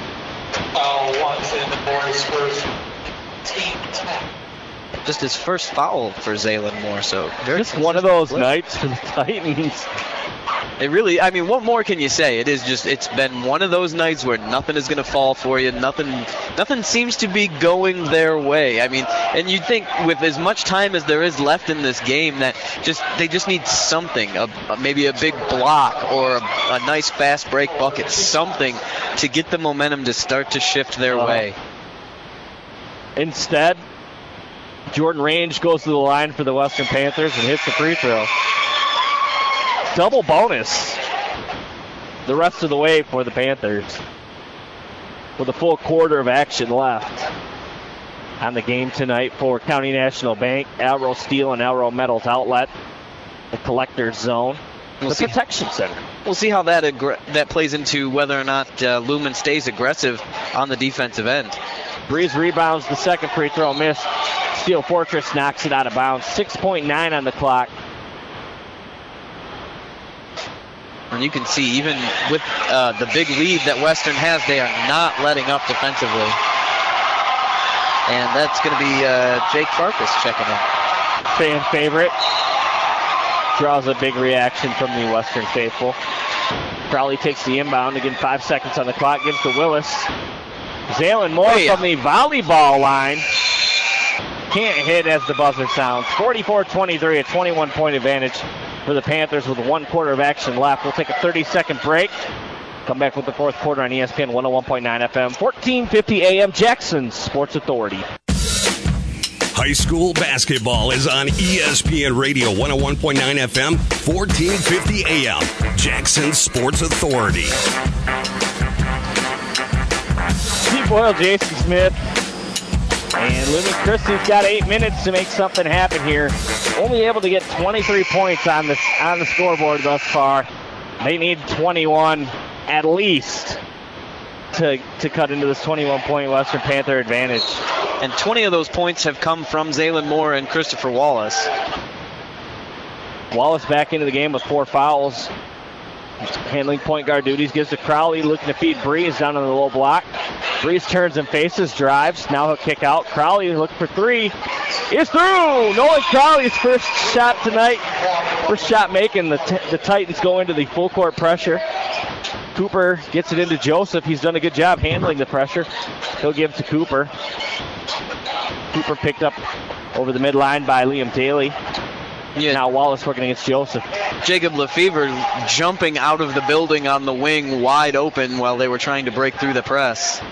Just his first foul for Zaylen Moore. So just one of those nights for the Titans. It really, I mean, what more can you say? It's been one of those nights where nothing is going to fall for you. Nothing seems to be going their way. I mean, and you'd think with as much time as there is left in this game that they just need something, maybe a big block or a nice fast break bucket, something to get the momentum to start to shift their way. Instead, Jordan Range goes to the line for the Western Panthers and hits the free throw. Double bonus the rest of the way for the Panthers with a full quarter of action left on the game tonight for County National Bank, Alro Steel and Alro Metals Outlet, the Collector's Zone, the Protection Center. We'll see how that plays into whether or not Lumen stays aggressive on the defensive end. Breeze rebounds the second free throw, missed. Steel Fortress knocks it out of bounds. 6.9 on the clock. And you can see, even with the big lead that Western has, they are not letting up defensively. And that's going to be Jake Farkas checking in. Fan favorite. Draws a big reaction from the Western faithful. Crowley takes the inbound. Again, 5 seconds on the clock. Gives to Willis. Zaylen Moore from the volleyball line. Can't hit as the buzzer sounds. 44-23, a 21-point advantage for the Panthers with 1 quarter of action left. We'll take a 30-second break. Come back with the fourth quarter on ESPN 101.9 FM, 1450 AM, Jackson Sports Authority. High school basketball is on ESPN Radio 101.9 FM, 1450 AM, Jackson Sports Authority. Steve Boyle, Jason Smith. And Lumen Christi's got 8 minutes to make something happen here. Only able to get 23 points on the scoreboard thus far. They need 21 at least to cut into this 21-point Western Panther advantage. And 20 of those points have come from Zaylen Moore and Christopher Wallace. Wallace back into the game with 4 fouls. Handling point guard duties, gives to Crowley, looking to feed Breeze down on the low block. Breeze turns and faces, drives. Now he'll kick out. Crowley looking for 3. It's through! Nolan Crowley's first shot tonight. First shot making. The Titans go into the full court pressure. Cooper gets it into Joseph. He's done a good job handling the pressure. He'll give to Cooper. Cooper picked up over the midline by Liam Daly. Yeah. Now Wallace working against Joseph. Jacob Lefevre jumping out of the building on the wing wide open while they were trying to break through the press.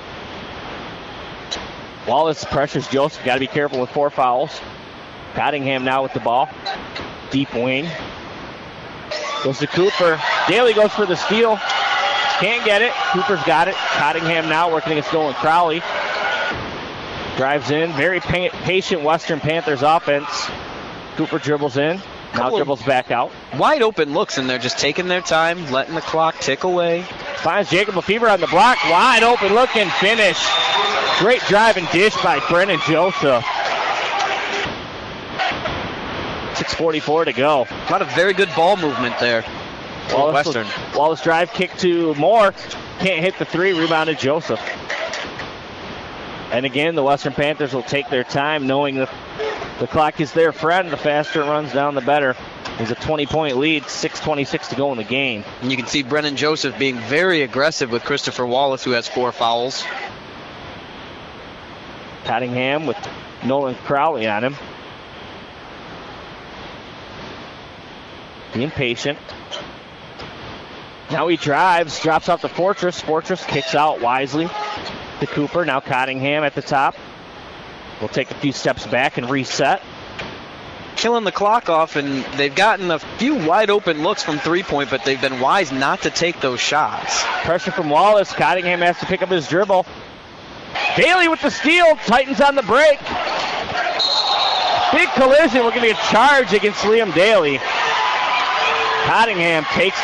Wallace pressures Joseph. Got to be careful with 4 fouls. Cottingham now with the ball. Deep wing. Goes to Cooper. Daly goes for the steal. Can't get it. Cooper's got it. Cottingham now working against Nolan Crowley. Drives in. Very patient Western Panthers offense. Cooper dribbles in. Now dribbles back out. Wide open looks, and they're just taking their time, letting the clock tick away. Finds Jacob Lefevre on the block. Wide open look and finish. Great drive and dish by Brennan Joseph. 6:44 to go. A lot of very good ball movement there. Western. Wallace drive, kick to Moore. Can't hit the 3. Rebounded Joseph. And again, the Western Panthers will take their time, knowing that the clock is their friend. The faster it runs down, the better. There's a 20-point lead, 6:26 to go in the game. And you can see Brennan Joseph being very aggressive with Christopher Wallace, who has 4 fouls. Cottingham with Nolan Crowley on him. Being patient. Now he drives, drops off the Fortress. Fortress kicks out wisely to Cooper. Now Cottingham at the top. Will take a few steps back and reset. Killing the clock off, and they've gotten a few wide open looks from 3-point, but they've been wise not to take those shots. Pressure from Wallace. Cottingham has to pick up his dribble. Daly with the steal. Titans on the break. Big collision. We're going to get charged against Liam Daly. Cottingham takes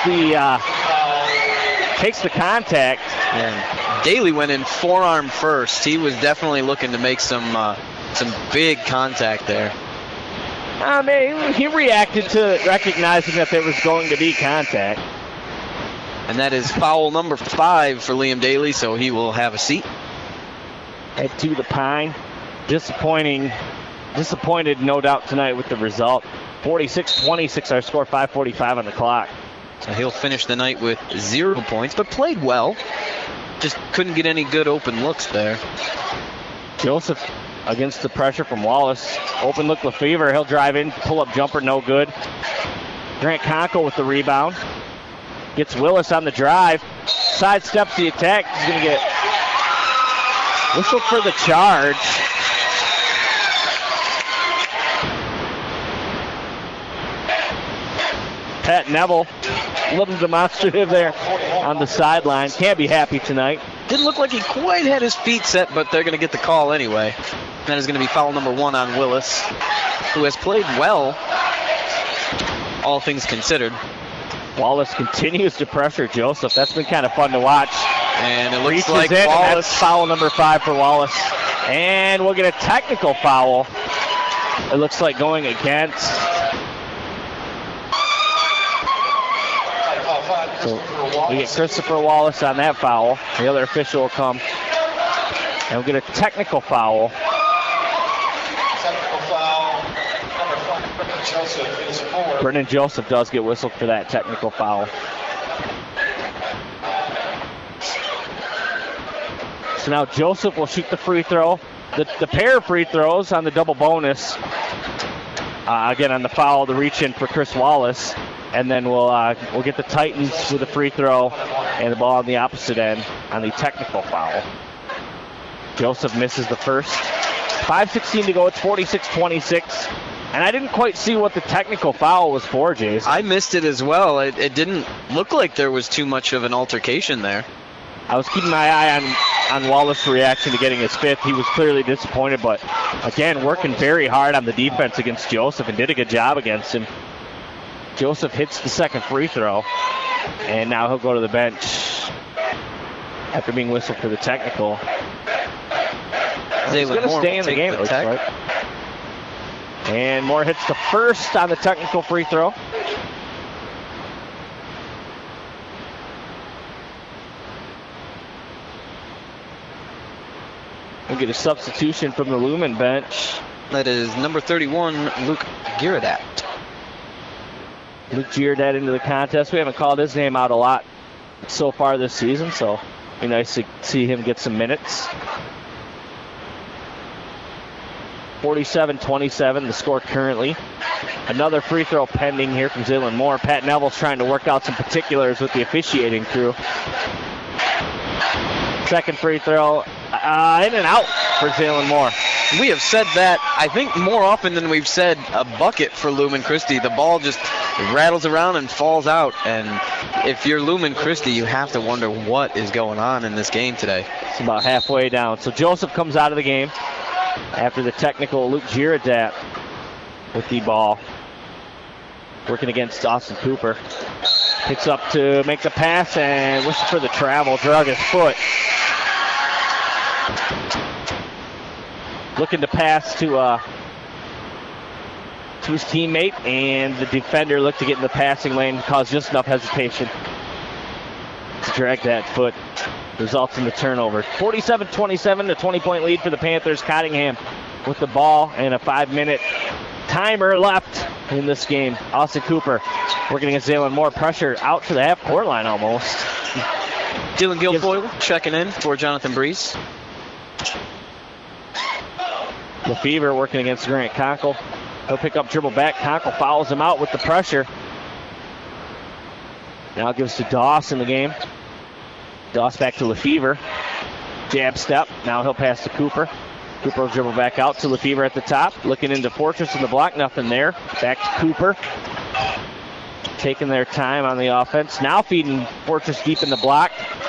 the contact. And Daly went in forearm first. He was definitely looking to make some big contact there. He reacted to recognizing that there was going to be contact. And that is foul number 5 for Liam Daly, so he will have a seat. Head to the Pine. Disappointed no doubt tonight with the result. 46-26 our score, 5:45 on the clock. So he'll finish the night with 0 points, but played well. Just couldn't get any good open looks there. Joseph against the pressure from Wallace. Open look Lefevre. He'll drive in, pull up jumper, no good. Grant Conkle with the rebound. Gets Willis on the drive. Sidesteps the attack. He's going to get whistled for the charge. Pat Neville, a little demonstrative there on the sideline. Can't be happy tonight. Didn't look like he quite had his feet set, but they're going to get the call anyway. That is going to be foul number 1 on Willis, who has played well, all things considered. Wallace continues to pressure Joseph. That's been kind of fun to watch. And it looks Reaches like in, Wallace. that's foul number 5 for Wallace. And we'll get a technical foul. It looks like going against. So we get Christopher Wallace on that foul. The other official will come. And we'll get a technical foul. Technical foul. Number 5, Brennan Joseph is 4. Brennan Joseph does get whistled for that technical foul. So now Joseph will shoot the free throw. The pair of free throws on the double bonus. Again on the foul, the reach in for Chris Wallace. And then we'll get the Titans with a free throw and the ball on the opposite end on the technical foul. Joseph misses the first. 5:16 to go. It's 46-26. And I didn't quite see what the technical foul was for, Jays. I missed it as well. It didn't look like there was too much of an altercation there. I was keeping my eye on Wallace's reaction to getting his 5th. He was clearly disappointed, but again, working very hard on the defense against Joseph and did a good job against him. Joseph hits the second free throw, and now he'll go to the bench after being whistled for the technical. He's going to stay in the game, it looks like. And Moore hits the first on the technical free throw. We'll get a substitution from the Lumen bench. That is number 31, Luke Girardat. Luke Girardat into the contest. We haven't called his name out a lot so far this season, so it'd be nice to see him get some minutes. 47-27, the score currently. Another free throw pending here from Zaylen Moore. Pat Neville's trying to work out some particulars with the officiating crew. Second free throw, in and out for Zaylen Moore. We have said that, I think, more often than we've said a bucket for Lumen Christi. The ball just rattles around and falls out. And if you're Lumen Christi, you have to wonder what is going on in this game today. It's about halfway down. So Joseph comes out of the game after the technical. Luke Girardat with the ball. Working against Austin Cooper. Picks up to make the pass and wishes for the travel. Drug his foot. Looking to pass to his teammate, and the defender looked to get in the passing lane, caused just enough hesitation to drag that foot. Results in the turnover. 47-27, a 20-point lead for the Panthers. Cottingham with the ball and a 5-minute timer left in this game. Austin Cooper working against Zaylen Moore. Pressure out to the half-court line almost. Dylan Guilfoyle checking in for Jonathan Breeze. Lefevre working against Grant Conkle. He'll pick up, dribble back. Conkle fouls him out with the pressure. Now gives to Doss in the game. Doss back to Lefevre. Jab step. Now he'll pass to Cooper. Cooper will dribble back out to Lefevre at the top. Looking into Fortress in the block. Nothing there. Back to Cooper. Taking their time on the offense. Now feeding Fortress deep in the block.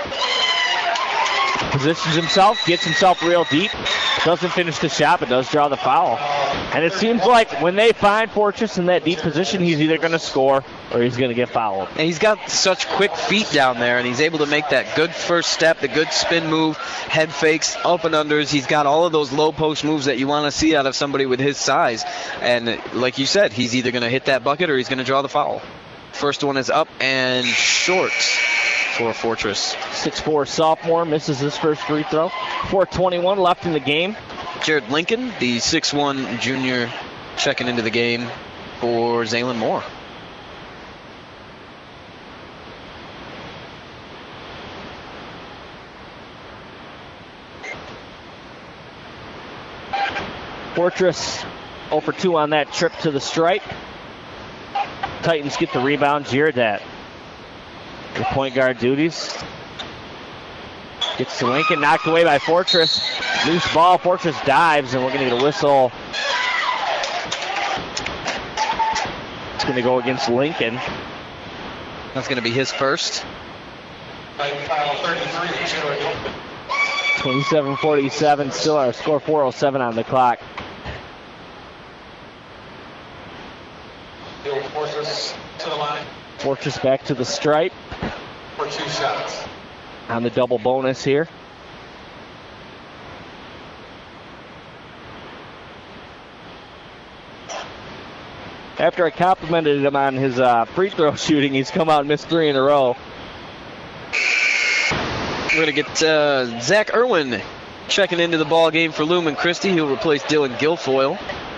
Positions himself. Gets himself real deep. Doesn't finish the shot, but does draw the foul. And it seems like when they find Fortress in that deep position, he's either going to score or he's going to get fouled. And he's got such quick feet down there, and he's able to make that good first step, the good spin move, head fakes, up and unders. He's got all of those low post moves that you want to see out of somebody with his size. And like you said, he's either going to hit that bucket or he's going to draw the foul. First one is up and short for Fortress. 6'4" sophomore misses his first free throw. 4:21 left in the game. Jared Lincoln, the 6'1" junior, checking into the game for Zaylen Moore. Fortress 0 for 2 on that trip to the stripe. Titans get the rebound. Girardat the point guard duties. Gets to Lincoln, knocked away by Fortress. Loose ball, Fortress dives, and we're going to get a whistle. It's going to go against Lincoln. That's going to be his first. 27-47, still our score, 4:07 on the clock. Fortress to the line. Fortress back to the stripe. For 2 shots. On the double bonus here. After I complimented him on his free throw shooting, he's come out and missed 3 in a row. We're going to get Zach Irwin checking into the ball game for Lumen Christi. He'll replace Dylan Guilfoyle.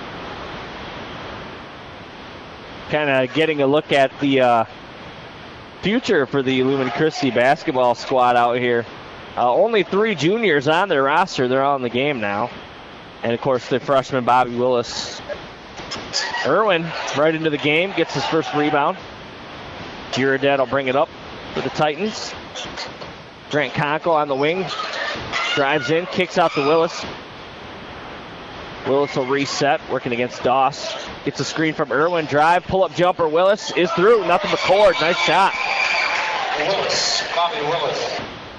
Kind of getting a look at the future for the Lumen Christi basketball squad out here. Only 3 juniors on their roster. They're all in the game now. And, of course, the freshman Bobby Willis. Irwin right into the game, gets his first rebound. Girardat will bring it up for the Titans. Grant Conkle on the wing. Drives in, kicks out to Willis. Willis will reset, working against Doss. Gets a screen from Irwin. Drive, pull-up jumper. Willis is through. Nothing but cord. Nice shot. Willis, Bobby Willis.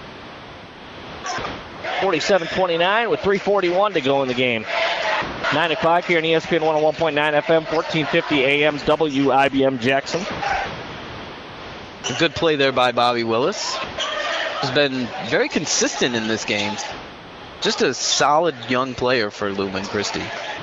47-29 with 3:41 to go in the game. 9 o'clock here on ESPN 101.9 FM, 1450 AM, WIBM Jackson. A good play there by Bobby Willis. Has been very consistent in this game. Just a solid young player for Lumen Christi.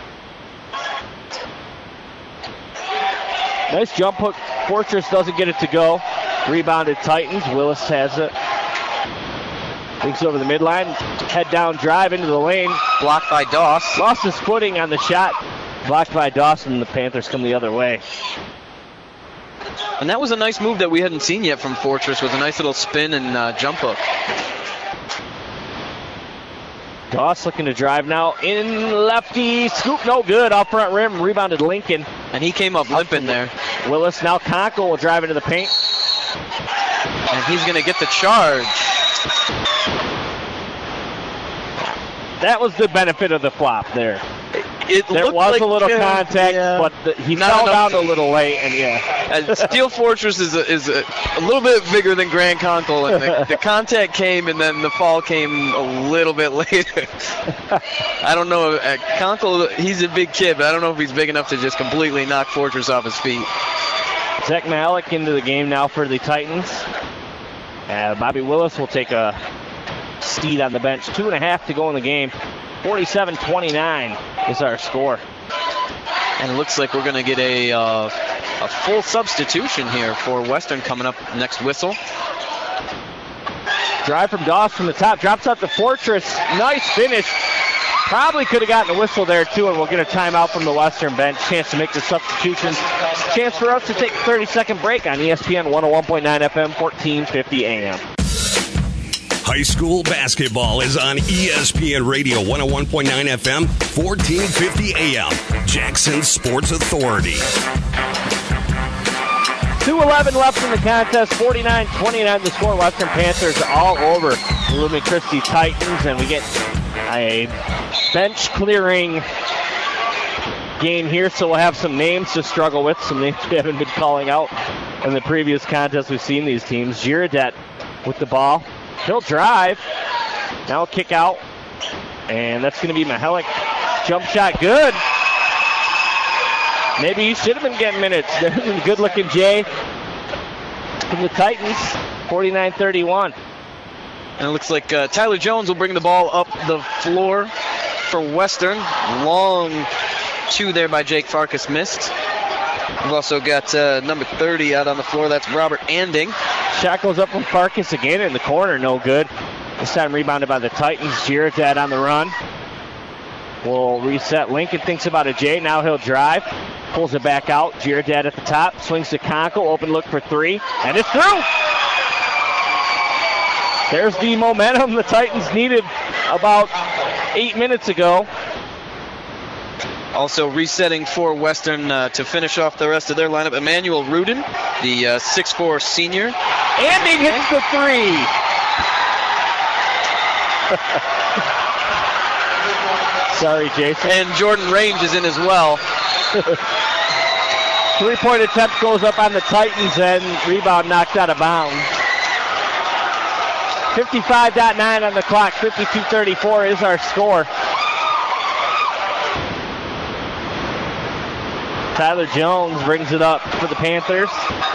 Nice jump hook. Fortress doesn't get it to go. Rebounded Titans. Willis has it. Thinks over the midline. Head down drive into the lane. Blocked by Doss. Lost his footing on the shot. Blocked by Dawson. The Panthers come the other way. And that was a nice move that we hadn't seen yet from Fortress, with a nice little spin and jump hook. Doss looking to drive now. In lefty. Scoop no good. Off front rim. Rebounded Lincoln. And he came up limping there. Willis now Conkle will drive into the paint. And he's going to get the charge. That was the benefit of the flop there. There Looked was like a little contact, yeah. but he Not fell enough. down a little late, and yeah. Steel Fortress is a little bit bigger than Grand Conkle, and the contact came, and then the fall came a little bit later. I don't know. Conkle, he's a big kid, but I don't know if he's big enough to just completely knock Fortress off his feet. Zach Malik into the game now for the Titans. Bobby Willis will take a seat on the bench. 2.5 to go in the game. 47-29 is our score. And it looks like we're going to get a full substitution here for Western coming up next whistle. Drive from Doss from the top. Drops out to Fortress. Nice finish. Probably could have gotten a whistle there, too, and we'll get a timeout from the Western bench. Chance to make the substitutions. Chance for us to take a 30-second break on ESPN 101.9 FM, 1450 AM. High school basketball is on ESPN Radio 101.9 FM, 1450 AM. Jackson Sports Authority. 2:11 left in the contest. 49-29 the score. Western Panthers all over the Lumen Christi Titans, and we get a bench clearing game here, so we'll have some names to struggle with, some names we haven't been calling out in the previous contests we've seen these teams. Girardet with the ball. He'll drive. Now a kick out. And that's going to be Mihalik. Jump shot good. Maybe he should have been getting minutes. There's a good-looking Jay from the Titans. 49-31. And it looks like Tyler Jones will bring the ball up the floor for Western. Long two there by Jake Farkas missed. We've also got number 30 out on the floor. That's Robert Anding. Shot goes up from Farkas again in the corner. No good. This time rebounded by the Titans. Girardet on the run. Will reset. Lincoln thinks about a J. Now he'll drive. Pulls it back out. Girardet at the top. Swings to Conkle. Open look for three. And it's through. There's the momentum the Titans needed about 8 minutes ago. Also resetting for Western to finish off the rest of their lineup. Emmanuel Rudin, the 6'4 senior. And he hits the three. Sorry, Jason. And Jordan Range is in as well. Three-point attempt goes up on the Titans and rebound knocked out of bounds. 55.9 on the clock. 52-34 is our score. Tyler Jones brings it up for the Panthers.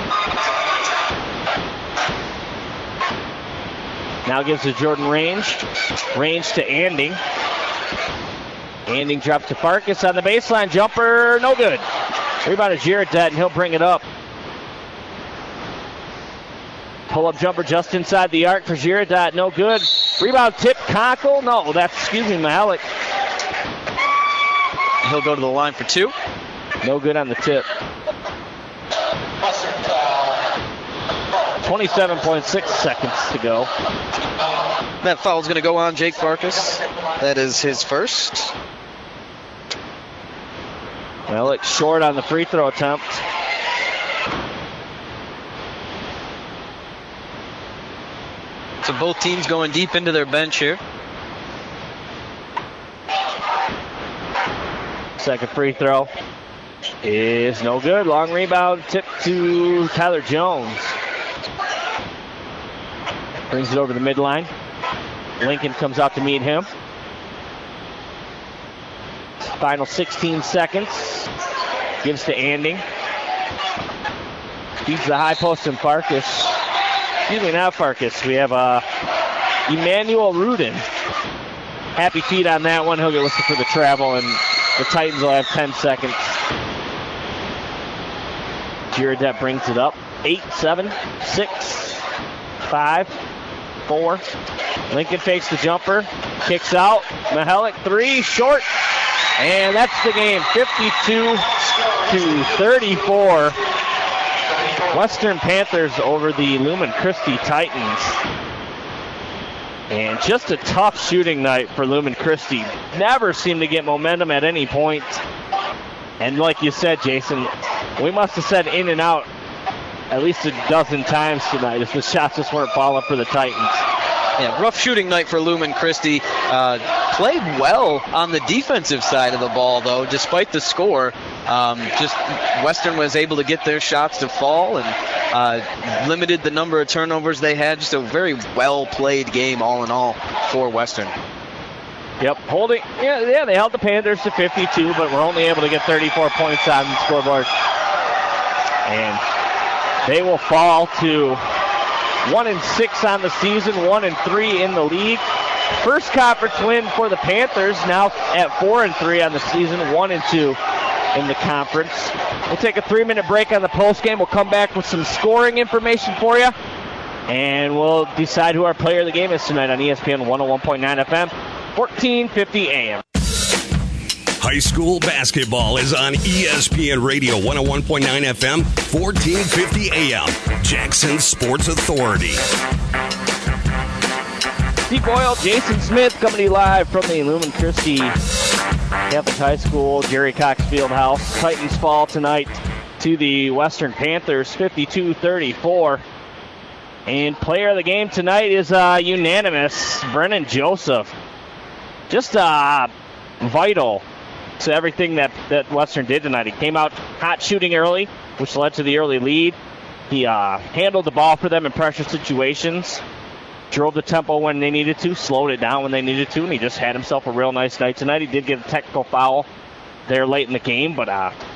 Now gives to Jordan Range. Range to Anding. Anding drops to Farkas on the baseline. Jumper, no good. Rebound to Girardet, and he'll bring it up. Pull-up jumper just inside the arc for Girardet, no good. Rebound tip, Conkle, no, that's, Mihalik. He'll go to the line for two. No good on the tip. 27.6 seconds to go. That foul is going to go on Jake Farkas. That is his first. Mihalik short on the free throw attempt. So both teams going deep into their bench here. Second free throw is no good. Long rebound, tip to Tyler Jones. Brings it over the midline. Lincoln comes out to meet him. Final 16 seconds. Gives to Anding. Feeds the high post and Farkas. Excuse me, not Farkas. We have Emmanuel Rudin. Happy feet on that one. He'll get listed for the travel, and the Titans will have 10 seconds. Girardet brings it up. 8, 7, 6, 5, 4. Lincoln fakes the jumper. Kicks out. Mihalik, 3, short. And that's the game. 52-34. Western Panthers over the Lumen Christi Titans. And just a tough shooting night for Lumen Christi. Never seemed to get momentum at any point. And like you said, Jason, we must have said in and out at least a dozen times tonight if the shots just weren't falling for the Titans. Yeah, rough shooting night for Lumen Christi. Played well on the defensive side of the ball, though, despite the score. Just Western was able to get their shots to fall and limited the number of turnovers they had. Just a very well-played game, all in all, for Western. Yep, they held the Panthers to 52, but were only able to get 34 points on the scoreboard. And they will fall to 1-6 on the season, 1-3 in the league. First conference win for the Panthers, now at 4-3 on the season, 1-2 in the conference. We'll take a 3-minute break on the postgame. We'll come back with some scoring information for you, and we'll decide who our player of the game is tonight on ESPN 101.9 FM, 1450 AM. High school basketball is on ESPN Radio 101.9 FM, 1450 AM, Jackson Sports Authority. Steve Boyle, Jason Smith coming to you live from the Lumen Christi Catholic High School, Jerry Cox Fieldhouse. Titans fall tonight to the Western Panthers, 52-34. And player of the game tonight is unanimous, Brennan Joseph. Just vital to everything that Western did tonight. He came out hot shooting early, which led to the early lead. He handled the ball for them in pressure situations, drove the tempo when they needed to, slowed it down when they needed to, and he just had himself a real nice night tonight. He did get a technical foul there late in the game, but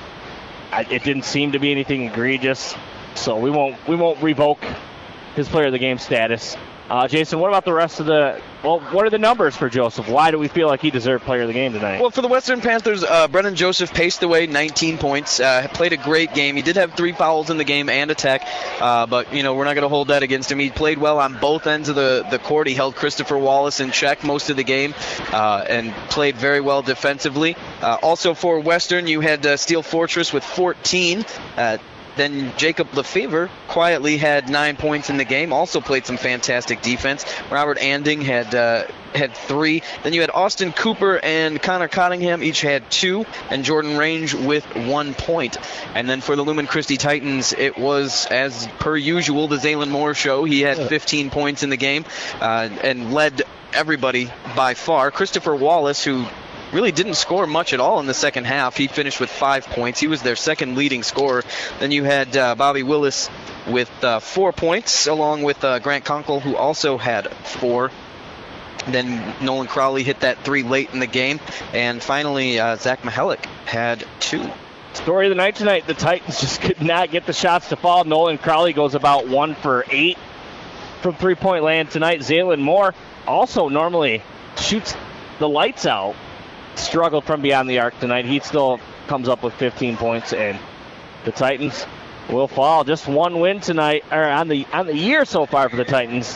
it didn't seem to be anything egregious, so we won't revoke his player of the game status. Jason, what about the rest of what are the numbers for Joseph? Why do we feel like he deserved player of the game tonight? Well, for the Western Panthers, Brennan Joseph paced away 19 points, played a great game. He did have 3 fouls in the game and a tech, but, we're not going to hold that against him. He played well on both ends of the court. He held Christopher Wallace in check most of the game and played very well defensively. Also for Western, you had Steel Fortress with 14. Then Jacob Lefevre quietly had 9 points in the game, also played some fantastic defense. Robert Anding had 3. Then you had Austin Cooper and Connor Cottingham, each had 2, and Jordan Range with 1 point. And then for the Lumen Christi Titans, it was, as per usual, the Zaylen Moore show. He had 15 points in the game and led everybody by far. Christopher Wallace, who really didn't score much at all in the second half. He finished with 5 points. He was their second leading scorer. Then you had Bobby Willis with 4 points, along with Grant Conkle, who also had 4. Then Nolan Crowley hit that 3 late in the game. And finally, Zach Mihalik had 2. Story of the night tonight, the Titans just could not get the shots to fall. Nolan Crowley goes about 1 for 8 from three-point land tonight. Zaylen Moore also normally shoots the lights out. Struggled from beyond the arc tonight. He still comes up with 15 points, and the Titans will fall. Just 1 win tonight, or on the year so far for the Titans.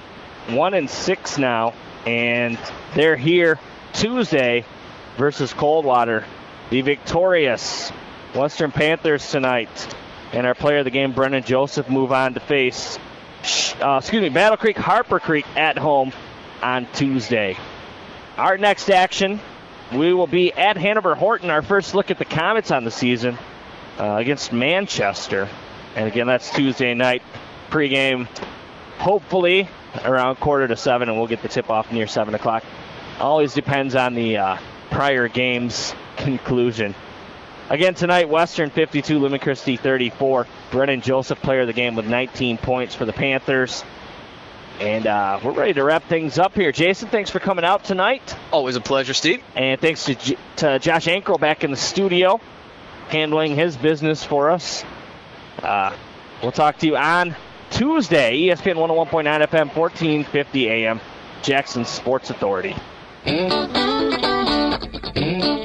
1-6 now, and they're here Tuesday versus Coldwater. The victorious Western Panthers tonight, and our player of the game, Brennan Joseph, move on to face, Battle Creek Harper Creek at home on Tuesday. Our next action, we will be at Hanover Horton. Our first look at the Comets on the season against Manchester. And again, that's Tuesday night. Pre-game, hopefully, around 6:45, and we'll get the tip-off near 7 o'clock. Always depends on the prior game's conclusion. Again, tonight, Western 52, Lumen Christi 34. Brennan Joseph, player of the game, with 19 points for the Panthers. And we're ready to wrap things up here. Jason, thanks for coming out tonight. Always a pleasure, Steve. And thanks to Josh Ankro back in the studio, handling his business for us. We'll talk to you on Tuesday, ESPN 101.9 FM, 1450 AM, Jackson Sports Authority.